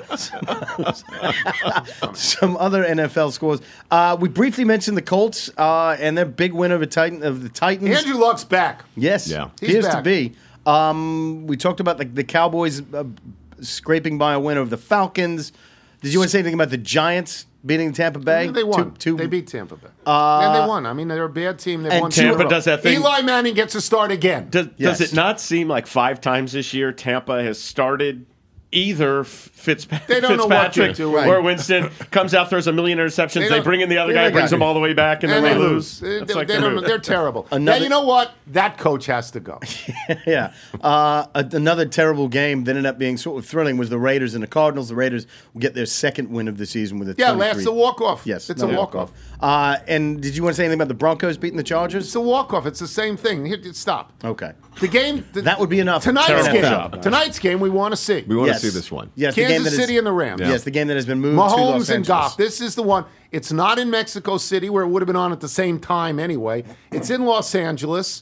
some other NFL scores. We briefly mentioned the Colts and their big win over the Titans. Andrew Luck's back. Yes, Yeah. He's appears to back. be. We talked about the Cowboys scraping by a win over the Falcons. Did you want to say anything about the Giants beating Tampa Bay? They won. Two- They beat Tampa Bay. and they won. I mean, they're a bad team. They and won. Tampa 2 in a row. does that thing- Eli Manning gets a start again. Does Yes. it not seem like 5 times this year Tampa has started either Fitzpatrick They don't know what to do, right. or Winston comes out, throws a million interceptions, They they don't- bring in the other Yeah, guy, they brings got them it. all the way back, and then they lose. That's like their move. They're terrible. Another- Now, you know what? That coach has to go. Yeah. Another terrible game that ended up being sort of thrilling was the Raiders and the Cardinals. The Raiders will get their second win of the season with a Yeah, 23. last a walk-off. Yes, It's no a walk-off. And did you want to say anything about the Broncos beating the Chargers? It's a walk-off. It's the same thing. Stop. Okay. The game. That would be enough. Tonight's game we want to see. We want to see this one. Yes, Kansas City and the Rams. Yes, the game that has been moved to Los Mahomes and Angeles. Goff. This is the one. It's not in Mexico City where it would have been on at the same time anyway. It's in Los Angeles,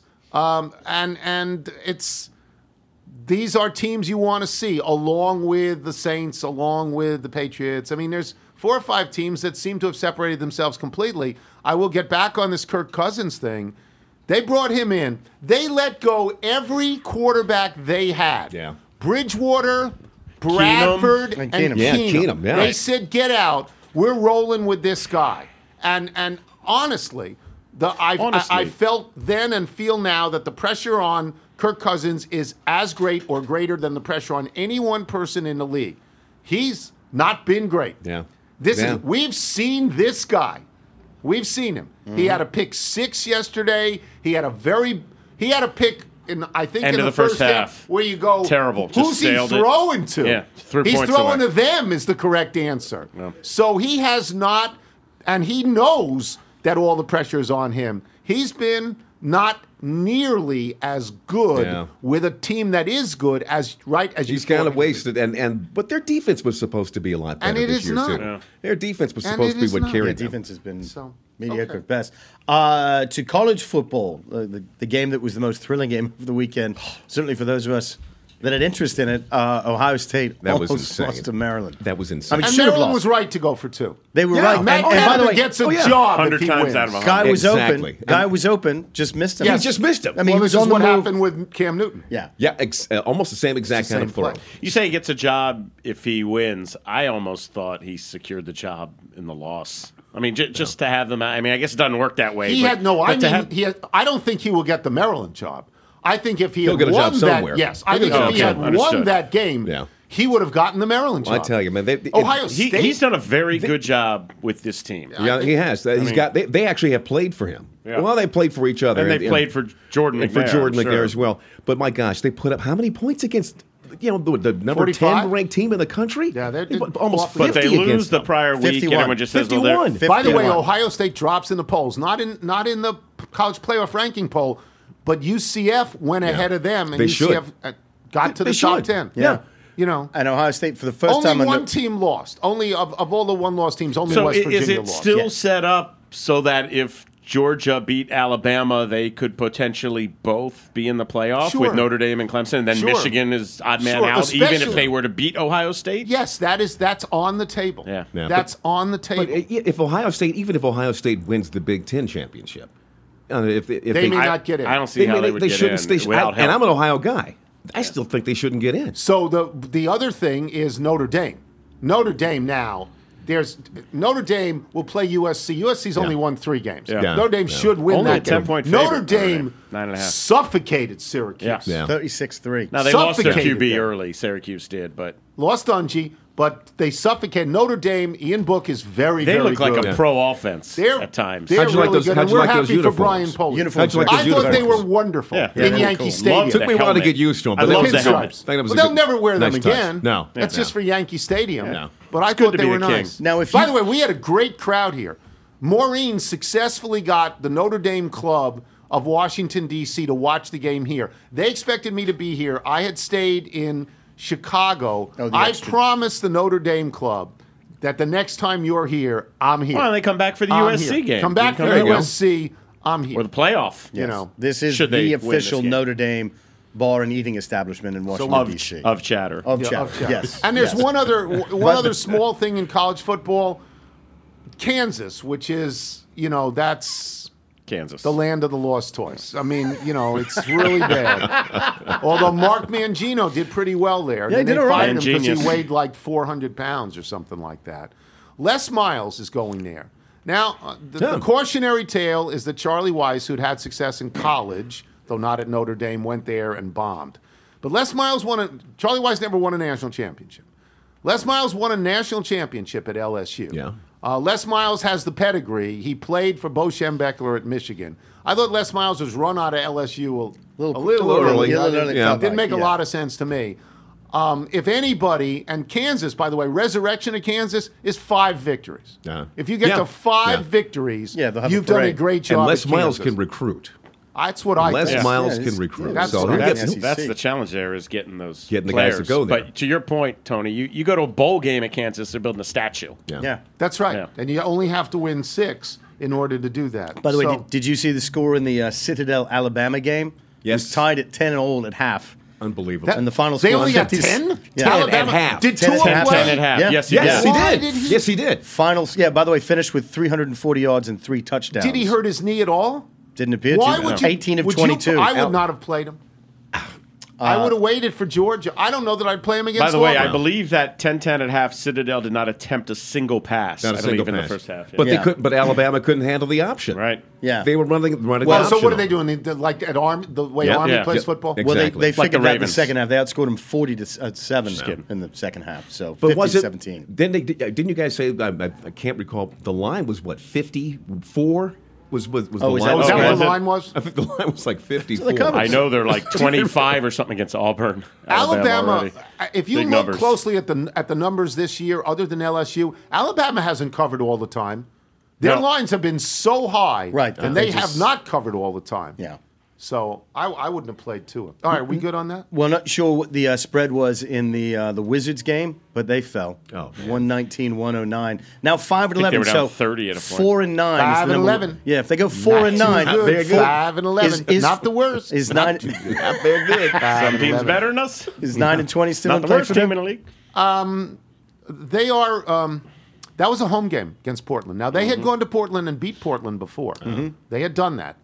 and it's. These are teams you want to see, along with the Saints, along with the Patriots. I mean, there's 4 or 5 teams that seem to have separated themselves completely. I will get back on this Kirk Cousins thing. They brought him in. They let go every quarterback they had. Yeah. Bridgewater, Bradford, and Keenum. Keenum, yeah. They said, get out. We're rolling with this guy. And honestly, I felt then and feel now that the pressure on Kirk Cousins is as great or greater than the pressure on any one person in the league. He's not been great. Yeah. We've seen this guy. We've seen him. Mm-hmm. He had a pick 6 yesterday. He had a pick in End of the the first half where you go terrible. Who's he throwing to? Yeah, 3 He's points throwing away. to them is the correct answer. So he has not, and he knows that all the pressure is on him. He's been not nearly as good with a team that is good as he's kind of wasted, but their defense was supposed to be a lot better And it this is year not. too. Yeah. Their defense was And supposed it to is be what not. carried them. Defense has been mediocre at best. To college football, the game that was the most thrilling game of the weekend, certainly for those of us that had interest in it, Ohio State almost lost to Maryland. That was insane. And Maryland was right to go for 2. They were right. Matt And by the way, gets a job if he wins. Guy was open. Guy was open. Just missed him. Yeah, just missed him. I mean, this he was is on what the move. happened with Cam Newton. Yeah. Yeah, almost the same exact kind of throw. You say he gets a job if he wins. I almost thought he secured the job in the loss. I mean, just to have them. I mean, I guess it doesn't work that way. I don't think he will get the Maryland job. I think if he He'll had get a won job somewhere. I think if he had won that game, Yeah. he would have gotten the Maryland job. Well, I tell you, man, Ohio State. He's done a very good job with this team. Yeah, he has. They actually have played for him. Yeah. Well, they played for each other, And they played for Jordan and McNair. for Jordan I'm McNair sure. as well. But my gosh, they put up how many points against the number 45? 10 ranked team in the country? Yeah, they're almost 50 But they lose against the them. prior week, and 51. everyone just says, 51. By the way, 51. Ohio State drops in the polls, not in the college playoff ranking poll, but UCF went ahead of them, and They UCF should. got to They the top should. 10. Yeah. You know, And Ohio State for the first only time. one team lost. Only of all the one-loss teams, only So West is Virginia it lost. still set up so that if Georgia beat Alabama, they could potentially both be in the playoff Sure. with Notre Dame and Clemson, and then Sure. Michigan is odd man Sure, out, even if especially- they were to beat Ohio State? Yes, that's on the table. Yeah. Yeah. That's on the table. But if Ohio State wins the Big Ten championship, if they may not get in. I don't see how they would get shouldn't. in without And help. I'm an Ohio guy. I still think they shouldn't get in. So the other thing is Notre Dame. Notre Dame now. Notre Dame will play USC. USC's only won 3 games. Yeah. Yeah. Notre Dame should win Only that a game. 10-point Notre favorite. Dame 9.5. suffocated Syracuse. Yeah. Yeah. 36-3. Now, they lost their Suffocated QB them. early. Syracuse did, but Lost Dungy, but they suffocated. Notre Dame, Ian Book is very, they very look like good. a pro offense They're- at times. They're How'd you like really those- good, how'd and you we're like those happy for uniforms? Brian Polish. Uniforms How'd you like I those thought they uniforms? were wonderful Yeah. in Yeah, they were Yankee cool. Stadium. Loved Took me a while to helmet. get used to them. I But love that the was- helmet. I think that was Well, a they'll good- never wear them nice touch. again. No. That's No. just for Yankee Stadium. No. But I It's good thought to they be were a king. nice. Now, if By you- the way, we had a great crowd here. Maureen successfully got the Notre Dame Club of Washington, D.C. to watch the game here. They expected me to be here. I had stayed in Chicago. Oh, the I extra. promised the Notre Dame Club that the next time you're here, I'm here. Well, they come back for the I'm USC here. game. Come back for There you go. USC, I'm here. Or the playoff. You know. This is Should they the win this official game. Notre Dame bar and eating establishment in Washington, D.C. Of chatter. Of Yeah, Chatter. of Chatter. Yes. And there's Yes. one other small thing in college football. Kansas, which is, that's Kansas. the land of the lost toys. I mean, it's really bad. Although Mark Mangino did pretty well there. Yeah, he And did they all right. fired him because Genius. he weighed like 400 pounds or something like that. Les Miles is going there. Now, the cautionary tale is that Charlie Weiss, who'd had success in college, though not at Notre Dame, went there and bombed. But Charlie Weiss never won a national championship. Les Miles won a national championship at LSU. Yeah. Les Miles has the pedigree. He played for Bo Schembechler at Michigan. I thought Les Miles was run out of LSU a little early. early. A little early, It felt didn't like, make a yeah. lot of sense to me. If anybody, and Kansas, by the way, resurrection of Kansas is 5 victories. Yeah. If you get to 5 victories, you've done a great job. And Les at Miles Kansas. can recruit. That's what I think. Les Miles can recruit. That's, that's the challenge there is getting those the players. guys to go there. But to your point, Tony, you go to a bowl game at Kansas, they're building a statue. Yeah. That's right. Yeah. And you only have to win 6 in order to do that. By the way, did you see the score in the Citadel Alabama game? Yes. It was tied at 10-all at half. Unbelievable. And the final score They only got 50 10? Yeah. Alabama at half. Did 10 Tua at half. play? 10 at half. Yeah. Yes, he Yes, did. he Why did. did he- Yes, he did. Finals. Yeah. By the way, finished with 340 yards and 3 touchdowns. Did he hurt his knee at all? Didn't appear Why to. would you? 18 of would 22. You, I would not have played him. I would have waited for Georgia. I don't know that I'd play him against By the way, I Auburn. believe that 10-10 at half, Citadel did not attempt a single pass. Not a I single believe in pass. the first half. Yeah. But they couldn't. But Alabama couldn't handle the option. Right. Yeah. They were running Well, the so option. what are they doing? Like at Army, the way Yeah. Army Yeah. plays Yeah. football? Exactly. Well, they Like the figured that in the Ravens. second half. They outscored them 40-7 kidding. in the second half. So But was it 50-17. Then didn't you guys say? I can't recall. The line was what 54 was the Oh, line. is that Was that Okay. what the line was? I think the line was like 54. covered. I know they're like 25 or something against Auburn. Alabama, already. if you Big look numbers. closely at the numbers this year, other than LSU, Alabama hasn't covered all the time. Their No. lines have been so high, Right, and they they have just- not covered all the time. Yeah. So I wouldn't have played Tua. All right, we good on that? Well, not sure what the spread was in the Wizards game, but they fell. Oh, man. 119-109. Now 5-11. they were down So 30 at a point. 4-9. is 5 the and number. 11. Yeah, if they go 4-9, Not too very good. good. 5 and 11. Not the worst. Is Not 9 too good. Not very good. Some teams better than us. is 9 and 20 still Not in the play worst for team them? in the league. They are. That was a home game against Portland. Now they had gone to Portland and beat Portland before. They had done that,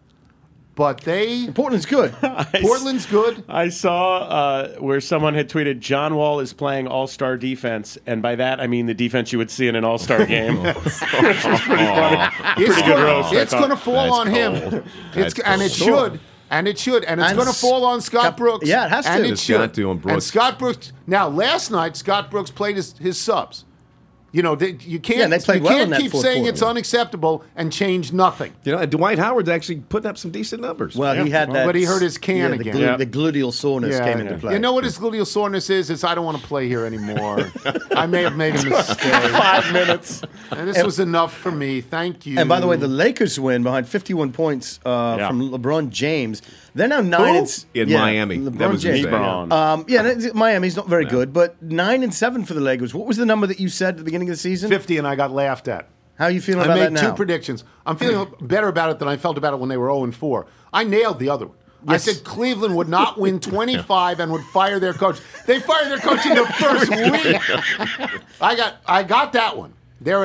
but Portland's good. Portland's good. I saw where someone had tweeted, John Wall is playing all-star defense, and by that I mean the defense you would see in an all-star game. Which was pretty funny. Pretty good roast, I It's thought. going to fall on him. And it should. And it should. And it's And going to fall on Scott Brooks. Yeah, it has to. And it It's should. got to on Brooks. And Scott Brooks. Now, last night, Scott Brooks played his subs. You know, you can't, Yeah, and they played you well can't in that keep fourth saying quarter. it's unacceptable and change nothing. You know, and Dwight Howard's actually putting up some decent numbers. Well, he had that. But he hurt his can the again. The gluteal soreness came into play. You know what his gluteal soreness is? It's I don't want to play here anymore. I may have made a mistake. 5 minutes. And this was enough for me. Thank you. And by the way, the Lakers win behind 51 points from LeBron James. They're now 9 and In Miami. LeBron That was James. insane. LeBron. Miami's not very good, but 9 and 7 for the Lakers. What was the number that you said at the beginning of the season? 50, and I got laughed at. How are you feeling I about that made now? 2 predictions. I'm feeling better about it than I felt about it when they were 0-4. I nailed the other one. Yes. I said Cleveland would not win 25 and would fire their coach. They fired their coach in the first week. I got that one. They're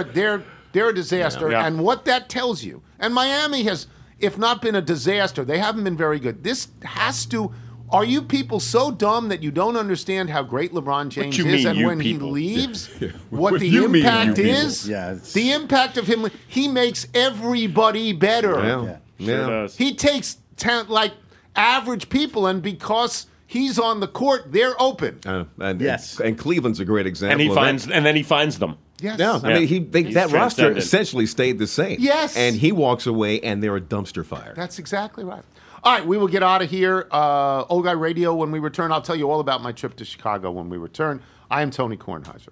a disaster. Yeah. And what that tells you, and Miami has, if not been a disaster, they haven't been very good. This has to. Are you people so dumb that you don't understand how great LeBron James you is, mean, and you when people? he leaves, What what do the you mean, impact you people? is? Yeah, it's- The impact of him. He makes everybody better. Yeah. Sure does. He takes like average people, and because he's on the court, they're open. And, Yes. and Cleveland's a great example. And he of finds, that. and then he finds them. Yes. Yeah, I mean, He's that roster transcended. essentially stayed the same. Yes. and he walks away, and they're a dumpster fire. That's exactly right. All right, we will get out of here. Old Guy Radio, when we return, I'll tell you all about my trip to Chicago when we return. I am Tony Kornheiser.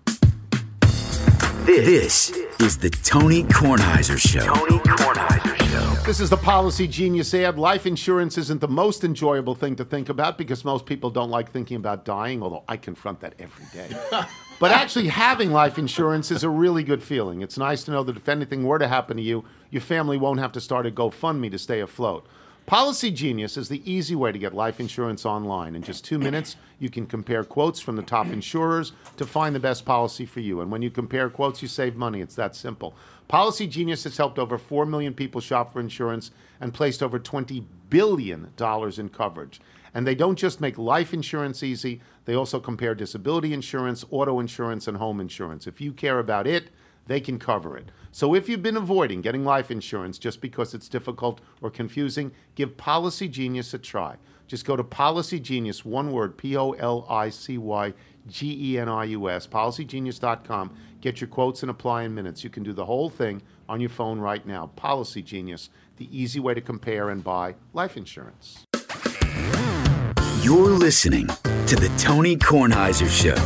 This is the Tony Kornheiser Show. Tony Kornheiser Show. This is the Policy Genius ad. Life insurance isn't the most enjoyable thing to think about because most people don't like thinking about dying, although I confront that every day. But actually having life insurance is a really good feeling. It's nice to know that if anything were to happen to you, your family won't have to start a GoFundMe to stay afloat. Policy Genius is the easy way to get life insurance online. In just 2 minutes, you can compare quotes from the top insurers to find the best policy for you. And when you compare quotes, you save money. It's that simple. Policy Genius has helped over 4 million people shop for insurance and placed over $20 billion in coverage. And they don't just make life insurance easy, they also compare disability insurance, auto insurance, and home insurance. If you care about it, they can cover it. So if you've been avoiding getting life insurance just because it's difficult or confusing, give Policy Genius a try. Just go to Policy Genius, one word, POLICYGENIUS, policygenius.com. Get your quotes and apply in minutes. You can do the whole thing on your phone right now. Policy Genius, the easy way to compare and buy life insurance. You're listening to The Tony Kornheiser Show.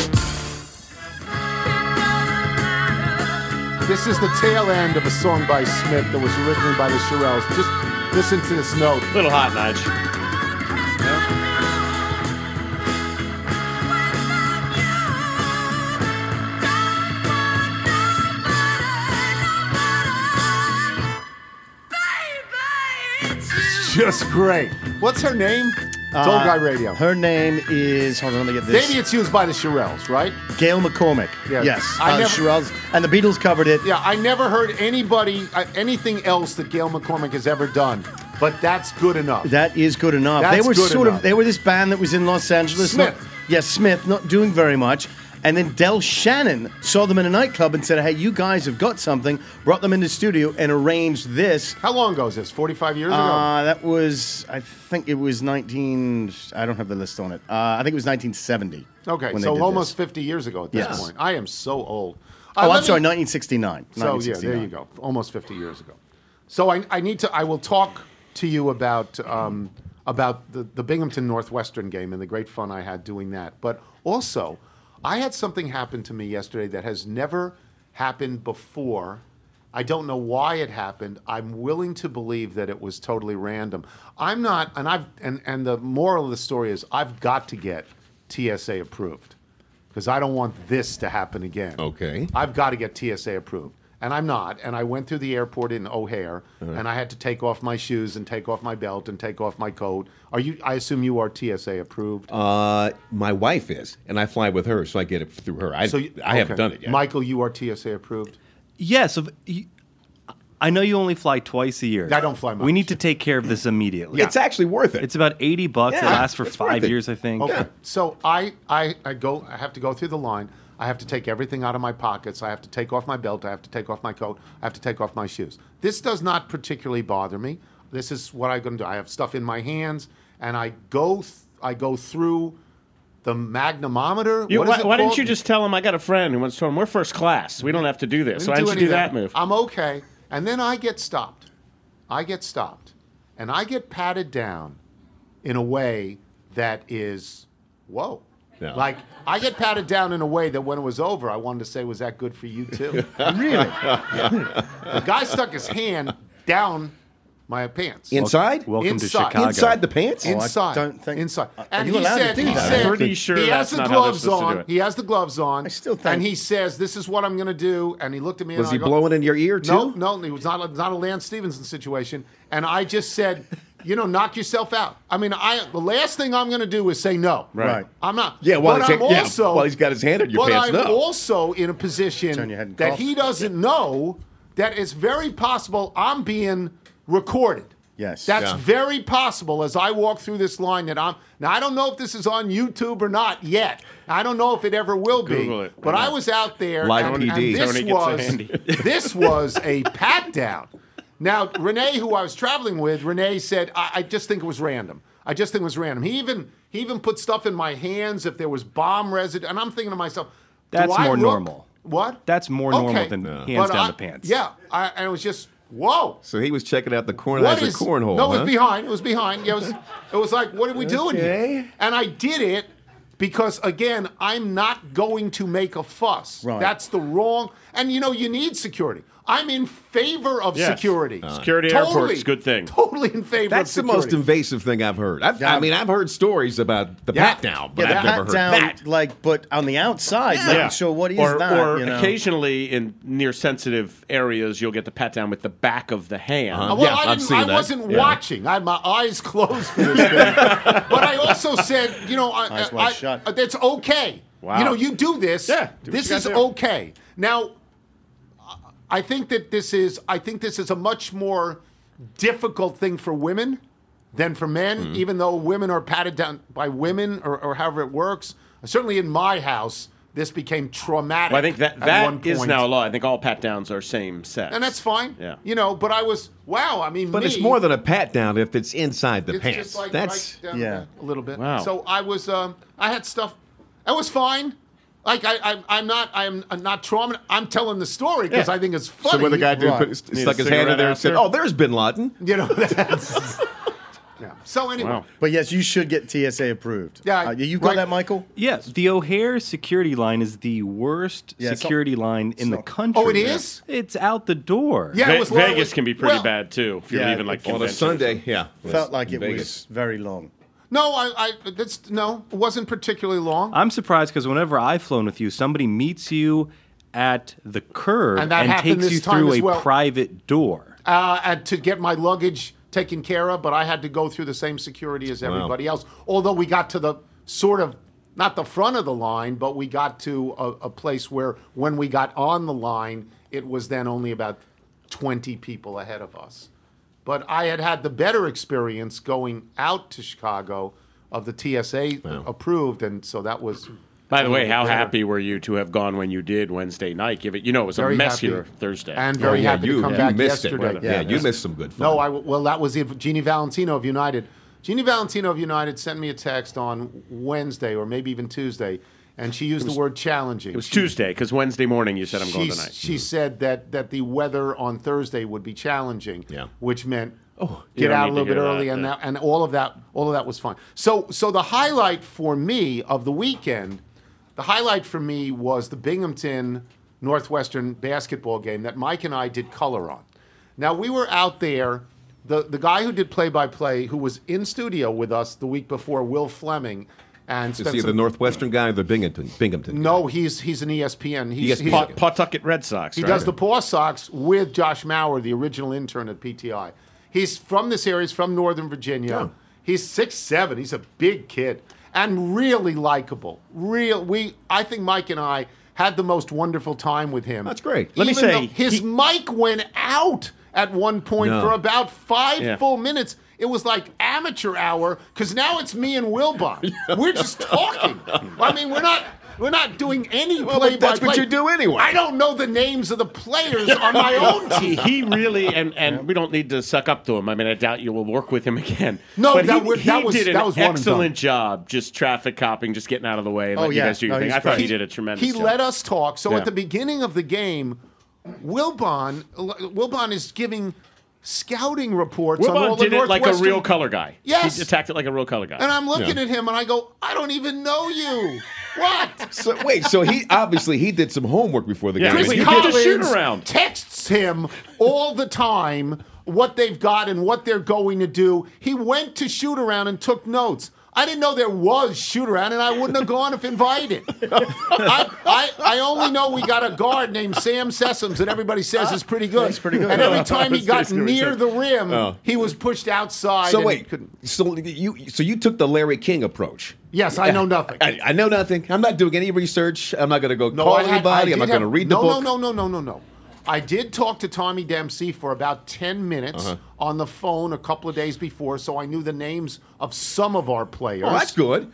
This is the tail end of a song by Smith that was originally by the Shirelles. Just listen to this note. Little hot, Nige. Just great. What's her name? It's Old Guy Radio. Her name is, hold on, let me get this. Maybe it's used by the Shirelles, right? Gail McCormick. Yeah. Yes. I never- Shirelles. And the Beatles covered it. Yeah, I never heard anybody, anything else that Gail McCormick has ever done, but that's good enough. That is good enough. That's they were good enough. they were this band that was in Los Angeles. Smith. Smith, not doing very much. And then Del Shannon saw them in a nightclub and said, hey, you guys have got something, brought them in the studio and arranged this. How long ago is this? 45 years ago? That was, I think it was I don't have the list on it. I think it was 1970. Okay, when they so did almost this. 50 years ago at this Yes. point. I am so old. I'm let sorry, me- 1969. So, yeah, there you go. Almost 50 years ago. So I will talk to you about the Binghamton Northwestern game and the great fun I had doing that. But also, I had something happen to me yesterday that has never happened before. I don't know why it happened. I'm willing to believe that it was totally random. I'm not, and the moral of the story is I've got to get TSA approved because I don't want this to happen again. Okay. I've got to get TSA approved. And I'm not. And I went through the airport in O'Hare, and I had to take off my shoes and take off my belt and take off my coat. I assume you are TSA approved? My wife is, and I fly with her, so I get it through her. I haven't done it yet. Michael, you are TSA approved? Yes. I know you only fly twice a year. I don't fly much. We need to take care of this immediately. It's actually worth it. It's about $80. It lasts for it's 5 worth it. years, I think. Okay. So I have to go through the line. I have to take everything out of my pockets. I have to take off my belt. I have to take off my coat. I have to take off my shoes. This does not particularly bother me. This is what I'm going to do. I have stuff in my hands, and I go through the magnetometer. Why didn't you just tell him I got a friend who wants to tell him we're first class? We don't have to do this. Why didn't you do that move? I'm okay. And then I get stopped. And I get patted down in a way that is, whoa. No. Like, I get patted down in a way that when it was over, I wanted to say, was that good for you too? Really? Yeah. The guy stuck his hand down my pants. Inside? Welcome to Inside. Chicago. Inside the pants? Inside. I don't think- Inside. Are And you he allowed to said, do he that? said, I'm pretty sure he that's has the not how they're gloves supposed to do on. it. He has the gloves on. I still think- And he says, this is what I'm going to do. And he looked at me Was and I he go, blowing in your ear, too? No, it was not a Lance Stevenson situation. And I just said, knock yourself out. I mean, the last thing I'm going to do is say no. Right. I'm not. Yeah, while But he's got his hand in your pants, But I'm no. also in a Turn position your head and that cough. he doesn't know that it's very possible I'm being recorded. Yes. That's Yeah. very possible as I walk through this line that now I don't know if this is on YouTube or not yet. I don't know if it ever will Google be. it. But I was out there Live and, PD. and Tony gets a handy. this was a pat down. Now, Renee, who I was traveling with, Renee said, I just think it was random. He even put stuff in my hands if there was bomb residue. And I'm thinking to myself, That's do I more look- normal. What? That's more normal Okay. than But hands down the pants. Yeah. And it was just, whoa. So he was checking out the What Kornheiser is cornhole, No, it huh? was behind. It was behind. Yeah, it was like, what are we doing here? Okay. And I did it because, again, I'm not going to make a fuss. Right. That's the wrong. And you need security. I'm in favor of Yes. security. Security at airports, good thing. Totally in favor That's of the security. most invasive thing I've heard. I've heard stories about the Yeah. pat down, but Yeah, I've the never hat heard down, that. but on the outside, making sure what is that? Or occasionally in near sensitive areas, you'll get the pat down with the back of the hand. Well, Yeah, I I've seen that. wasn't Yeah. watching. I had my eyes closed for this thing. But I also said, Eyes wide shut. It's okay. Wow. You do this. Yeah, do what this you is gotta do. okay. Now, I think this is a much more difficult thing for women than for men, even though women are patted down by women or however it works. Certainly in my house, this became traumatic. Well, I think at one that is point. now a law. I think all pat downs are same sex. And that's fine. Yeah. But I was, wow, I mean, But it's more than a pat down if it's inside the it's pants. just like That's right down the back a little bit. Wow. So I was, I had stuff. That was fine. Like I'm not traumatized. I'm telling the story because I think it's funny. so when the guy Right. stuck his hand in there and said, after? "Oh, there's Bin Laden." That's Yeah. So anyway. Wow. But yes, you should get TSA approved. Yeah, you got that, Michael? Yes, the O'Hare security line is the worst security line in the country. Oh, it is? It's out the door. Yeah, it was Vegas can be pretty bad too if you're leaving like on a conventions. Sunday. Yeah, Felt like it Vegas. was very long. No, it wasn't particularly long. I'm surprised because whenever I've flown with you, somebody meets you at the curb And that happened takes this you time through as a well. private door. And to get my luggage taken care of, but I had to go through the same security as everybody else. Although we got to the sort of, not the front of the line, but we got to a place where when we got on the line, it was then only about 20 people ahead of us. But I had the better experience going out to Chicago of the TSA approved, and so that was... By the way, how happy were you to have gone when you did Wednesday night? It was Very a mess happy. here Thursday. And very happy to come back missed yesterday. It. Yeah, you missed some good fun. No, that was Jeannie Valentino of United. Jeannie Valentino of United sent me a text on Wednesday or maybe even Tuesday, and she used the word challenging. It was Tuesday, because Wednesday morning you said I'm going tonight. She said that the weather on Thursday would be challenging, which meant get don't out a need little to bit hear early, that, and all of that was fine. So the highlight for me of the weekend, was the Binghamton Northwestern basketball game that Mike and I did color on. Now, we were out there. The guy who did play-by-play, who was in studio with us the week before, Will Fleming, and Is he the Northwestern guy or the Binghamton? No, he's an ESPN. He's Pawtucket Red Sox. He right? does the Paw Sox with Josh Maurer, the original intern at PTI. He's from this area. He's from Northern Virginia. Oh. He's 6'7". He's a big kid and really likable. I think Mike and I had the most wonderful time with him. That's great. Let me Even say, though his mic went out at one point for about 5 full minutes. It was like amateur hour because now it's me and Wilbon. We're just talking. I mean, we're not doing any play-by-play. That's what you do anyway. I don't know the names of the players on my own team. He really, and we don't need to suck up to him. I mean, I doubt you will work with him again. No, but that he was did an one and done. excellent job, just traffic copping, just getting out of the way and letting you guys do your thing. I thought he did a tremendous job. He let us talk. So at the beginning of the game, Wilbon is giving scouting reports on all the did it like a Northwestern- real color guy. Yes. He attacked it like a real color guy. And I'm looking at him and I go, I don't even know you. What? So he obviously did some homework before the game. Chris he did a Collins shoot-around. texts him all the time what they've got and what they're going to do. He went to shoot around and took notes. I didn't know there was shoot around, and I wouldn't have gone if invited. I only know we got a guard named Sam Sessoms that everybody says is pretty good. He's pretty good. And every time he got basically what he near said. the rim, he was pushed outside. So and wait, so you took the Larry King approach. Yes, I know nothing. I know nothing. I'm not doing any research. I'm not going to go call anybody. I'm not going to read the book. No. I did talk to Tommy Dempsey for about 10 minutes on the phone a couple of days before, so I knew the names of some of our players. Oh, that's good.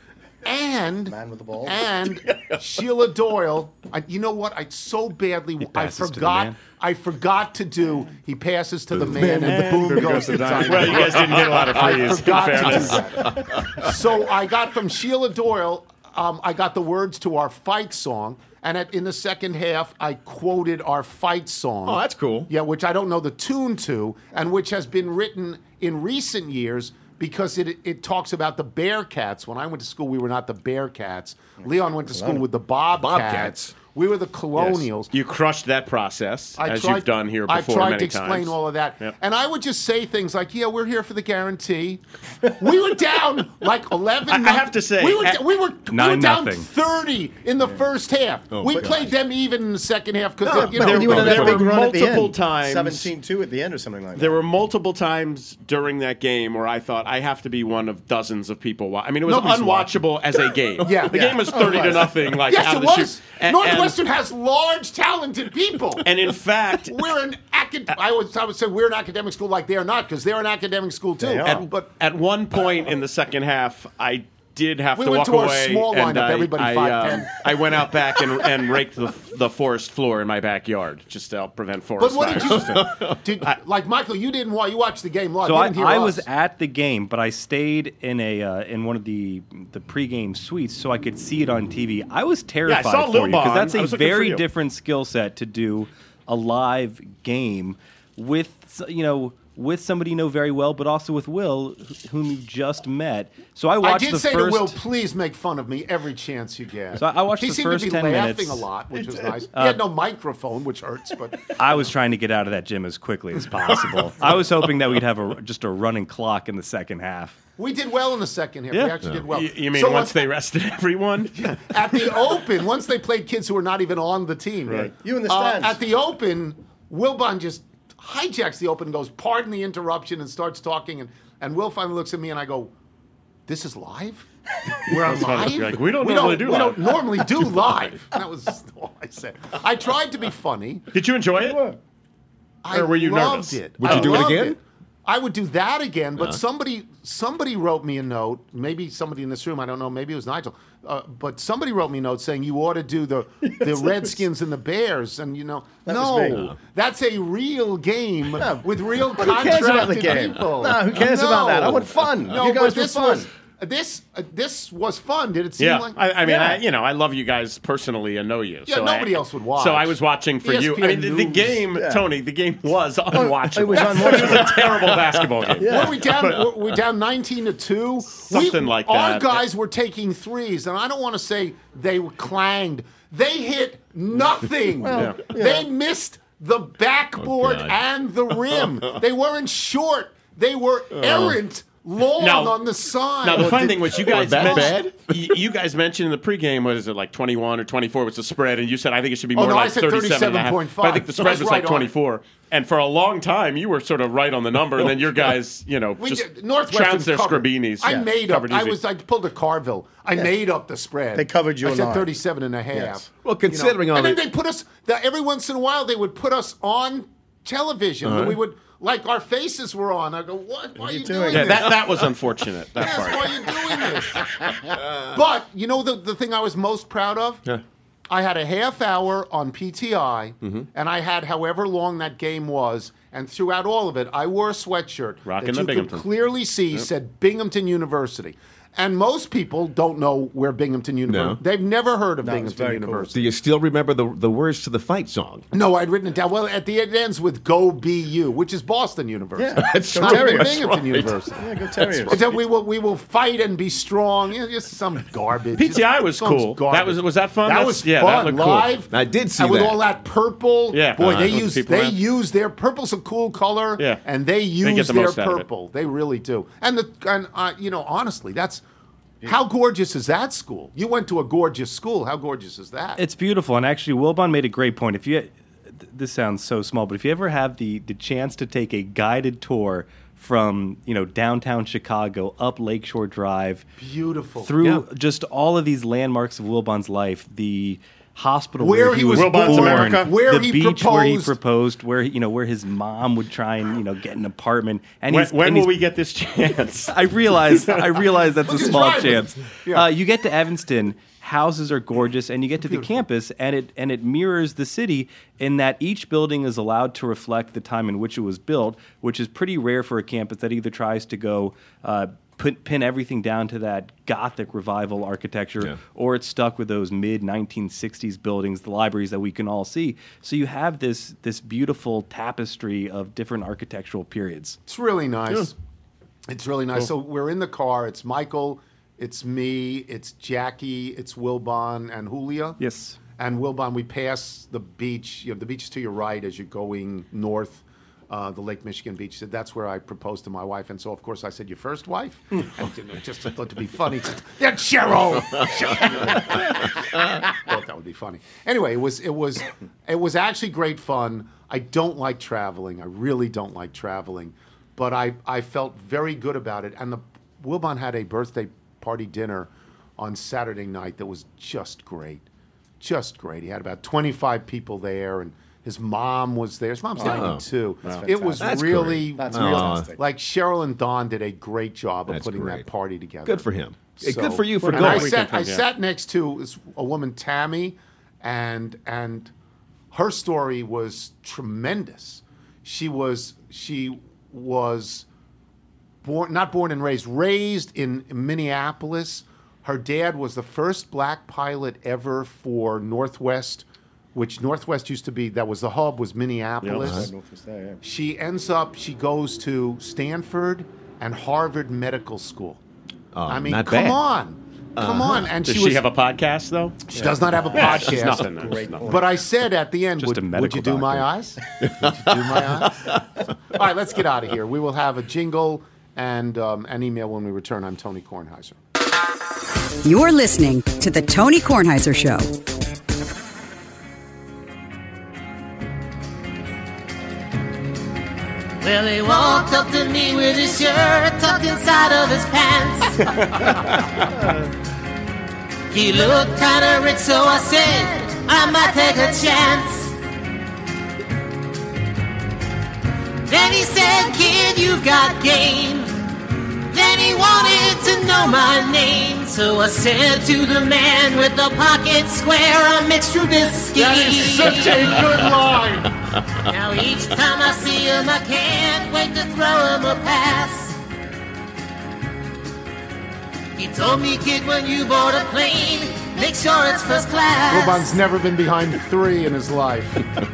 And Man with the ball. And Sheila Doyle. You know what? I so badly passes to the man. I forgot to do. He passes to the man, and the boom goes to the dime. Well, you guys didn't get a lot of I frees. forgot in to do fairness. that. So I got from Sheila Doyle. I got the words to our fight song. And in the second half, I quoted our fight song. Oh, that's cool. Yeah, which I don't know the tune to, and which has been written in recent years because it talks about the Bearcats. When I went to school, we were not the Bearcats. Leon went to school with the Bobcats. We were the Colonials. Yes. You crushed that process, as you've done here I before tried many to explain times. all of that. Yep. And I would just say things like, yeah, we're here for the guarantee. We were down like 11. I have to say, we were down 9-0. 30 in the first half. We played them even in the second half because But you went on that big run at the multiple end. times. 17-2 at the end or something like that. There were multiple times during that game where I thought I have to be one of dozens of people. I mean, it was Nobody's unwatchable as a game. Yeah. The game was 30-0. Like yes, out it of the was. chute. Northwestern has large, talented people. And in fact, we're an I would say we're an academic school like they're not because they're an academic school too. at one point in the second half, I did have We to went walk to our away. small and lineup, everybody 5'10". I went out back and raked the forest floor in my backyard just to help prevent But forest what fires. did you like, Michael? You didn't watch. You watched the game live. So You didn't hear I us. was at the game, but I stayed in in one of the pregame suites so I could see it on TV. I was terrified saw for you Lil because that's Bon. I a was looking for very you. different skill set to do a live game with with somebody you know very well, but also with Will, whom you just met. So I watched I did say to Will, please make fun of me every chance you get. So I watched he the seemed first to be 10 laughing minutes. a lot, which was nice. He had no microphone, which hurts, but I was trying to get out of that gym as quickly as possible. I was hoping that we'd have just a running clock in the second half. we did well in the second half. Yeah. We actually did well. You mean So once they rested everyone? at the Open, once they played kids who were not even on the team. Right. You in the stands. At the Open, Wilbon just hijacks the Open and goes, pardon the interruption, and starts talking. And Will finally looks at me and I go, this is live? We're on live? You're like, we don't normally do we live." don't normally do live. And that was all I said. I tried to be funny. Did you enjoy it? I Or were you loved nervous? it. Would you I do it loved again? I would do that again, but somebody wrote me a note. Maybe somebody in this room, I don't know. Maybe it was Nigel, but somebody wrote me a note saying you ought to do the Redskins and the Bears, and was me. That's a real game with real Who cares about the contracted game? people. No, who cares about that? I want fun. No, You guys but were this fun. was this was fun. Did it seem Yeah, like? I mean, I love you guys personally and know you. Yeah, so nobody else would watch. So I was watching for you. I mean, ESPN the News. game, Tony, the game was unwatchable. it was It was a terrible basketball game. Were we down? We're down 19-2. Something like Our that. guys were taking threes, and I don't want to say they were clanged. They hit nothing. They missed the backboard God. and the rim. They weren't short. They were errant. Long Now- on the side. Now the funny thing was, you guys that mentioned, you guys mentioned in the pregame, what is it, like 21 or 24 was the spread, and you said I think it should be more no, I like said 37 and a half. 37.5. But I think the spread That's was right like on. 24. And for a long time, you were sort of right on the number, and then your guys, We just did- Northwestern trounced their covered. Scribinis. I made up. Covered easy. I pulled a Carville. I made up the spread. They covered you I a said lot. 37 and a half. Yes. Well, considering all and then the- they put us. Every once in a while, they would put us on television. And we would like our faces were on. I go, what? Why are you doing Yeah, this? that was unfortunate. That Yes, part. why are you doing this? But you know the thing I was most proud of? Yeah. I had a half hour on PTI, Mm-hmm. and I had however long that game was, and throughout all of it, I wore a sweatshirt Rocking that the you could Binghamton. clearly see said Binghamton University. And most people don't know where Binghamton University. No. They've never heard of it's Binghamton very cool. University. Do you still remember the words to the fight song? No, I'd written it down. Well, at the end it ends with "Go BU," which is Boston University. Yeah, That's Not right. even That's Binghamton right. University. Yeah, go Terriers. And then we will fight and be strong. You know, just some garbage. PTI was Sounds cool. garbage. Was that fun? That That's- was yeah, that fun. looked cool. Live. I did see and with that. all that purple. Yeah. Boy, they With use the people around. their purple's a cool color. Yeah. And they use get the their most out of it. purple. They really do. And honestly, that's how gorgeous is that school? You went to a gorgeous school. How gorgeous is that? It's beautiful, and actually, Wilbon made a great point. If you, this sounds so small, but if you ever have the chance to take a guided tour from downtown Chicago up Lakeshore Drive, beautiful through just all of these landmarks of Wilbon's life, the hospital Where where he he was was Wilbon's born, America. Where the he beach where he proposed. proposed, where his mom would try and get an apartment. And When will we get this chance? I realize that's a Look, he's small driving. chance. Yeah. You get to Evanston, houses are gorgeous, and you get to the campus, and it mirrors the city in that each building is allowed to reflect the time in which it was built, which is pretty rare for a campus that either tries to go pin everything down to that Gothic revival architecture, or it's stuck with those mid-1960s buildings, the libraries that we can all see. So you have this beautiful tapestry of different architectural periods. It's really nice. It's really nice. So we're in the car. It's Michael, it's me, it's Jackie, it's Wilbon, and Julia. Yes. And Wilbon, we pass the beach. The beach is to your right as you're going north. The Lake Michigan beach. Said that's where I proposed to my wife, and so of course I said, "Your first wife?" And just thought to be funny. That's Cheryl. Thought that would be funny. Anyway, it was actually great fun. I don't like traveling. I really don't like traveling, but I felt very good about it. And Wilbon had a birthday party dinner on Saturday night that was just great, just great. He had about 25 people there, and his mom was there. His mom's 92. It was That's really, great. That's fantastic. like Cheryl and Don did a great job of That's putting great. that party together. Good for him. Hey, So- good for you for and going. I sat next to a woman, Tammy, and her story was tremendous. She was not born and raised in Minneapolis. Her dad was the first black pilot ever for Northwest which Northwest used to be, that was the hub, was Minneapolis. She goes to Stanford and Harvard Medical School. I mean, come on. Come on. And does she have a podcast, though? She does not have a podcast. She's nothing. But I said at the end, would you do my eyes? Would you do my eyes? All right, let's get out of here. We will have a jingle and an email when we return. I'm Tony Kornheiser. You're listening to The Tony Kornheiser Show. Well, he walked up to me with his shirt tucked inside of his pants. He looked kind of rich, so I said, I might take a chance. Then he said, kid, you've got game. Then he wanted to know my name. So I said to the man with the pocket square, I'm Mitch Trubisky. That is such a good line. Now each time I see him, I can't wait to throw him a pass. He told me, kid, when you board a plane, make sure it's first class. Wilbon's never been behind 3 in his life.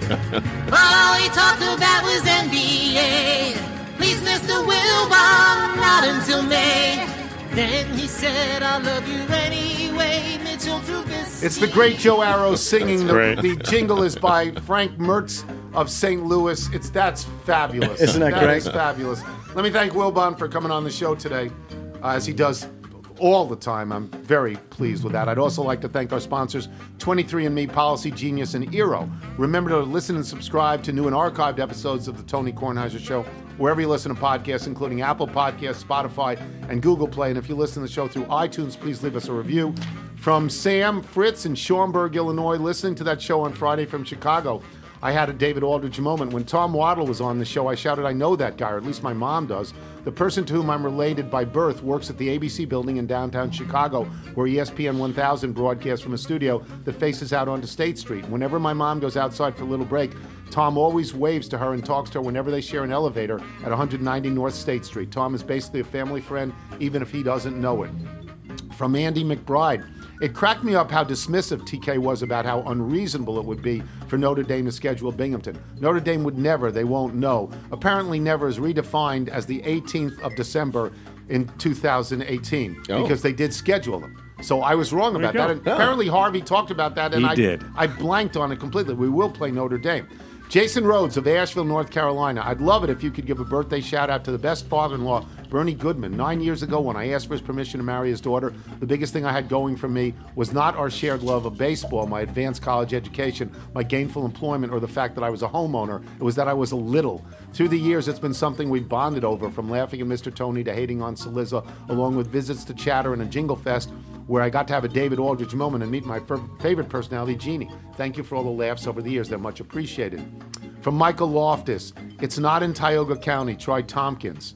All he talked about was NBA. Please, Mr. Wilbon, not until May. Then he said, I love you anyway, Mitchell Trubisky. It's the great Joe Arrow singing. The jingle is by Frank Mertz of St. Louis. That's fabulous. Isn't that great? That is fabulous. Let me thank Wilbon for coming on the show today, as he does all the time. I'm very pleased with that. I'd also like to thank our sponsors, 23andMe, Policy Genius, and Eero. Remember to listen and subscribe to new and archived episodes of The Tony Kornheiser Show, wherever you listen to podcasts, including Apple Podcasts, Spotify, and Google Play. And if you listen to the show through iTunes, please leave us a review. From Sam Fritz in Schaumburg, Illinois, listening to that show on Friday from Chicago, I had a David Aldridge moment. When Tom Waddle was on the show, I shouted, I know that guy, or at least my mom does. The person to whom I'm related by birth works at the ABC building in downtown Chicago, where ESPN 1000 broadcasts from a studio that faces out onto State Street. Whenever my mom goes outside for a little break, Tom always waves to her and talks to her whenever they share an elevator at 190 North State Street. Tom is basically a family friend, even if he doesn't know it. From Andy McBride. It cracked me up how dismissive TK was about how unreasonable it would be for Notre Dame to schedule Binghamton. Notre Dame would never, they won't know. Apparently never is redefined as the 18th of December in 2018 because they did schedule them. So I was wrong about that. And apparently Harvey talked about that and I blanked on it completely. We will play Notre Dame. Jason Rhodes of Asheville, North Carolina. I'd love it if you could give a birthday shout out to the best father-in-law, Bernie Goodman. 9 years ago, when I asked for his permission to marry his daughter, the biggest thing I had going for me was not our shared love of baseball, my advanced college education, my gainful employment, or the fact that I was a homeowner. It was that I was a little. Through the years, it's been something we've bonded over, from laughing at Mr. Tony to hating on Saliza, along with visits to Chatter and a Jingle Fest, where I got to have a David Aldridge moment and meet my favorite personality, Jeannie. Thank you for all the laughs over the years. They're much appreciated. From Michael Loftus, it's not in Tioga County. Try Tompkins.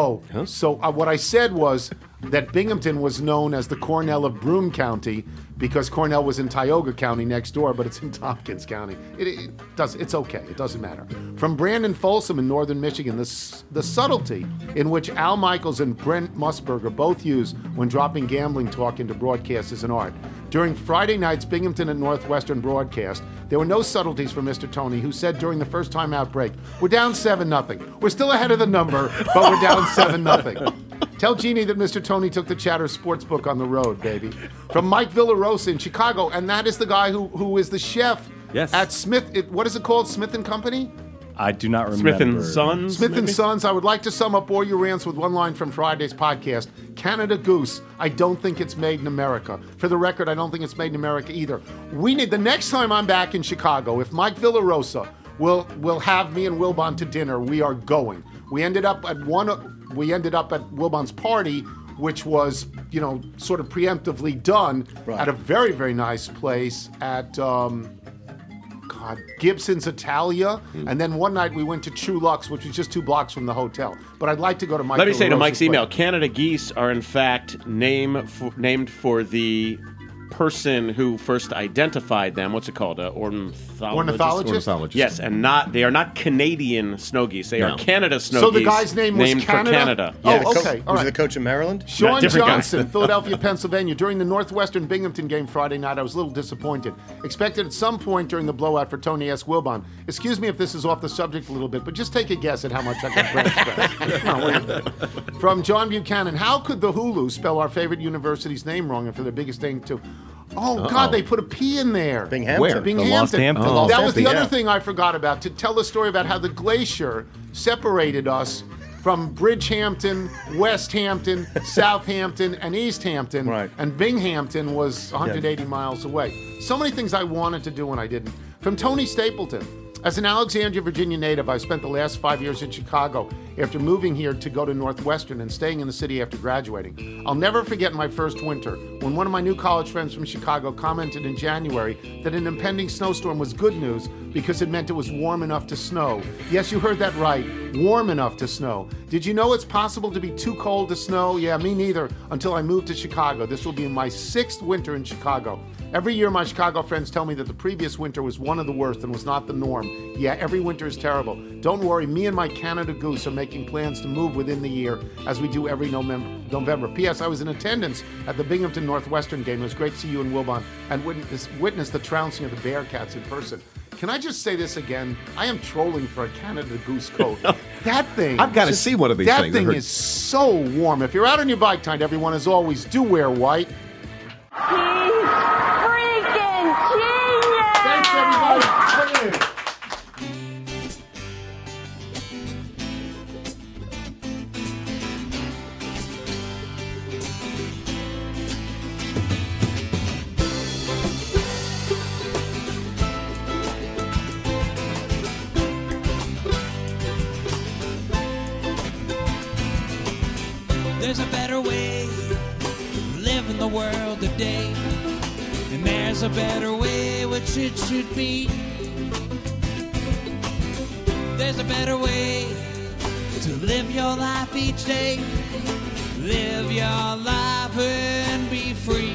So what I said was that Binghamton was known as the Cornell of Broome County because Cornell was in Tioga County next door, but it's in Tompkins County. It's okay. It doesn't matter. From Brandon Folsom in northern Michigan, the subtlety in which Al Michaels and Brent Musburger both use when dropping gambling talk into broadcast is an art. During Friday night's Binghamton and Northwestern broadcast, there were no subtleties from Mr. Tony, who said during the first time-out break, we're down 7-0. We're still ahead of the number, but we're down 7-0. Tell Jeannie that Mr. Tony took the Chatter Sportsbook on the road, baby. From Mike Villarosa in Chicago, and that is the guy who is the chef at Smith. What is it called? Smith & Company? I do not remember. Smith and Sons? Smith and Sons. I would like to sum up all your rants with one line from Friday's podcast. Canada Goose. I don't think it's made in America. For the record, I don't think it's made in America either. We need, the next time I'm back in Chicago, if Mike Villarosa will have me and Wilbon to dinner, we are going. We ended up at Wilbon's party, which was, sort of preemptively done at a very, very nice place at Gibson's Italia. And then one night we went to True Lux, which was just 2 blocks from the hotel. But I'd like to go to Mike. Let me say to Mike's email, Canada geese are in fact named for the person who first identified them. What's it called? Ornithologist? Yes, and they are not Canadian snow geese. They are Canada snow so geese. So the guy's name was named Canada? for Canada. Oh, okay. Was he the coach of Maryland? Sean Johnson, Philadelphia, Pennsylvania. During the Northwestern Binghamton game Friday night, I was a little disappointed. Expected at some point during the blowout for Tony S. Wilbon. Excuse me if this is off the subject a little bit, but just take a guess at how much I can express. From John Buchanan, how could the Hulu spell our favorite university's name wrong and for their biggest thing too? Oh, God, they put a P in there. Binghamton. Where? Binghamton. Oh. That was the other thing I forgot about, to tell the story about how the glacier separated us from Bridgehampton, West Hampton, Southampton, and East Hampton. Right. And Binghamton was 180 miles away. So many things I wanted to do and I didn't. From Tony Stapleton. As an Alexandria, Virginia native, I spent the last 5 years in Chicago after moving here to go to Northwestern and staying in the city after graduating. I'll never forget my first winter when one of my new college friends from Chicago commented in January that an impending snowstorm was good news because it meant it was warm enough to snow. Yes, you heard that right. Warm enough to snow. Did you know it's possible to be too cold to snow? Yeah, me neither, until I moved to Chicago. This will be my 6th winter in Chicago. Every year, my Chicago friends tell me that the previous winter was one of the worst and was not the norm. Yeah, every winter is terrible. Don't worry, me and my Canada Goose are making plans to move within the year, as we do every November. P.S. I was in attendance at the Binghamton Northwestern game. It was great to see you in Wilbon and witness the trouncing of the Bearcats in person. Can I just say this again? I am trolling for a Canada Goose coat. That thing... I've got to see one of these things. That thing is so warm. If you're out on your bike tonight, everyone, as always, do wear white. Thanks, everybody. There's a better way to live in the world today, and there's a better way which it should be. There's a better way to live your life each day. Live your life and be free.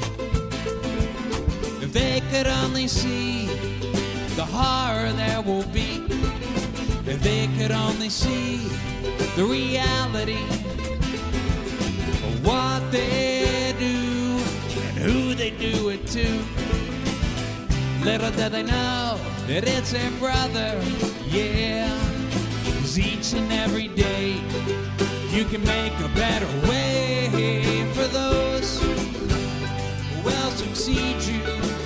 If they could only see the horror there will be, if they could only see the reality of what they do and who they do it to. Little do they know that it's their brother, yeah. 'Cause each and every day you can make a better way for those who will succeed you.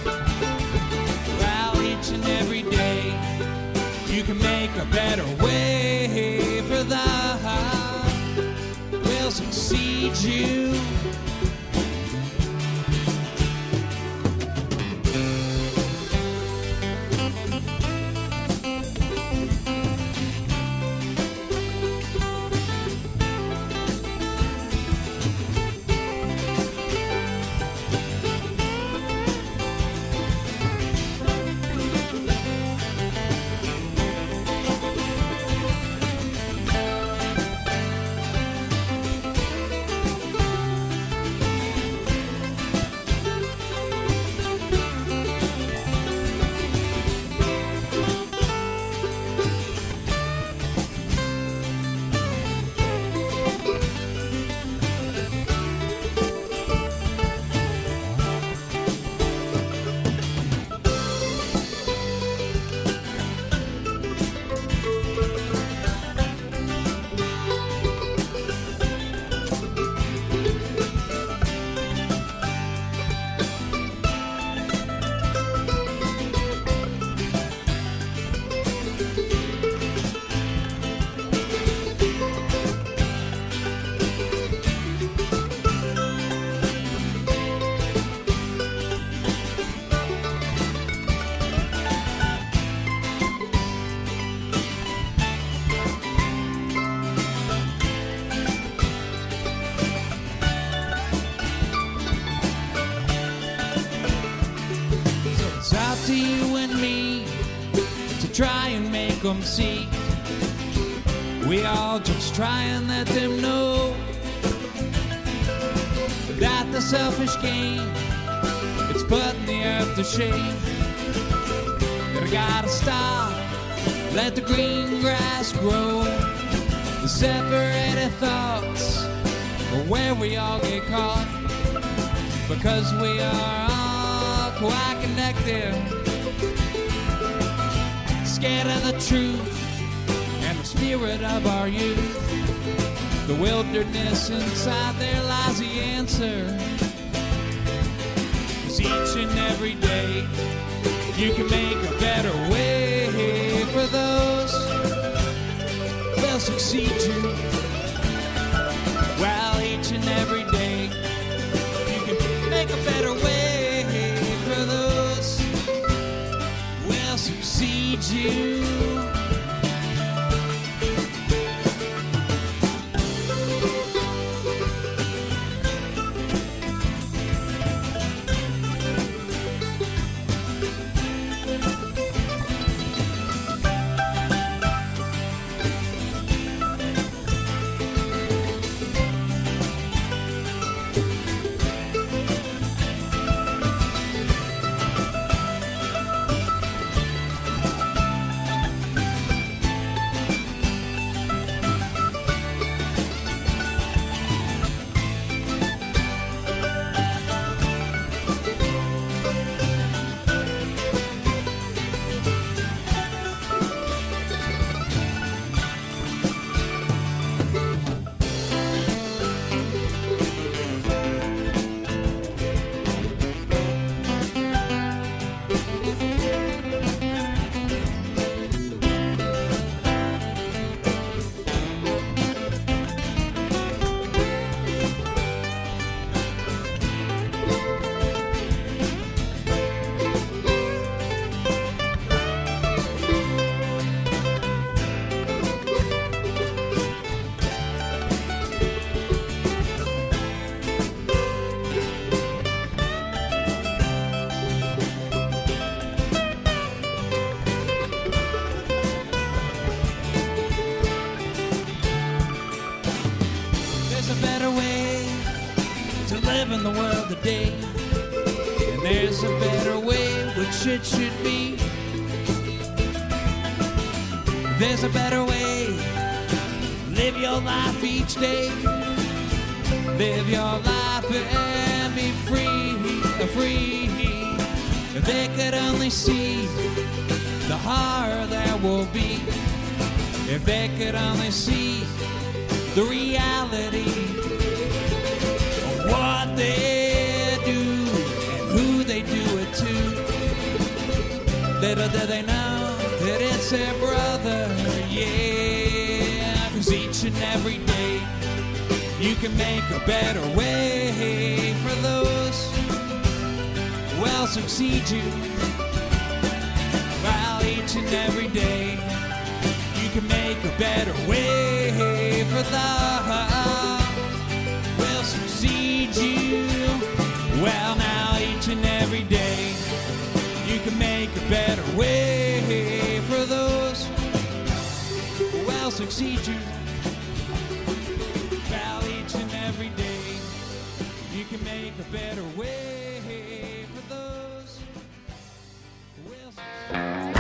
Well, each and every day you can make a better way for those who will succeed you. To you and me to try and make them see. We all just try and let them know that the selfish gain putting the earth to shame. But I gotta stop, let the green grass grow. The separated thoughts are where we all get caught, because we are all quite connected. Scared of the truth and the spirit of our youth. The wilderness inside there lies the answer. 'Cause each and every day you can make a better way for those who'll succeed you. Well, each and every day you can make a better way for those who'll succeed you. In the world today, and there's a better way which it should be. There's a better way. Live your life each day. Live your life and be free, free. If they could only see the horror there will be. If they could only see the reality. What they do and who they do it to. Little do they know that it's their brother, yeah. 'Cause each and every day you can make a better way for those who will succeed you. Well, each and every day you can make a better way for those will succeed you. Well, now each and every day you can make a better way for those who will succeed you. Well, each and every day you can make a better way for those who will succeed.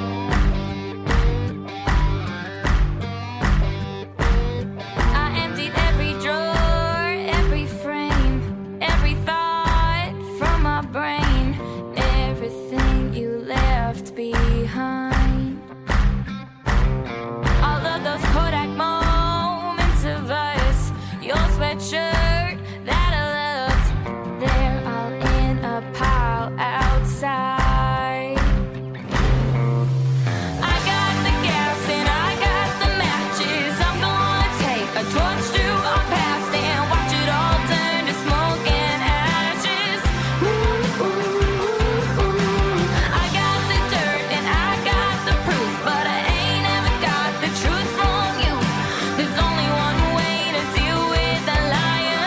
Brain, everything you left behind. All of those Kodak moments of us, your sweatshirt that I loved, they're all in a pile outside. I got the gas and I got the matches. I'm gonna take a torch to our past and watch it all turn to smoke and ashes. I got the dirt and I got the proof, but I ain't ever got the truth from you. There's only one way to deal with a liar.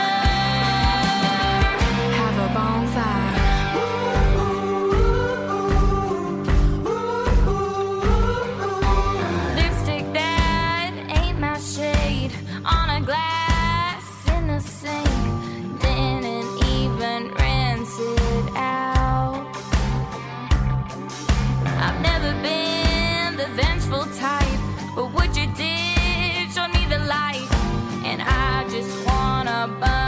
my body.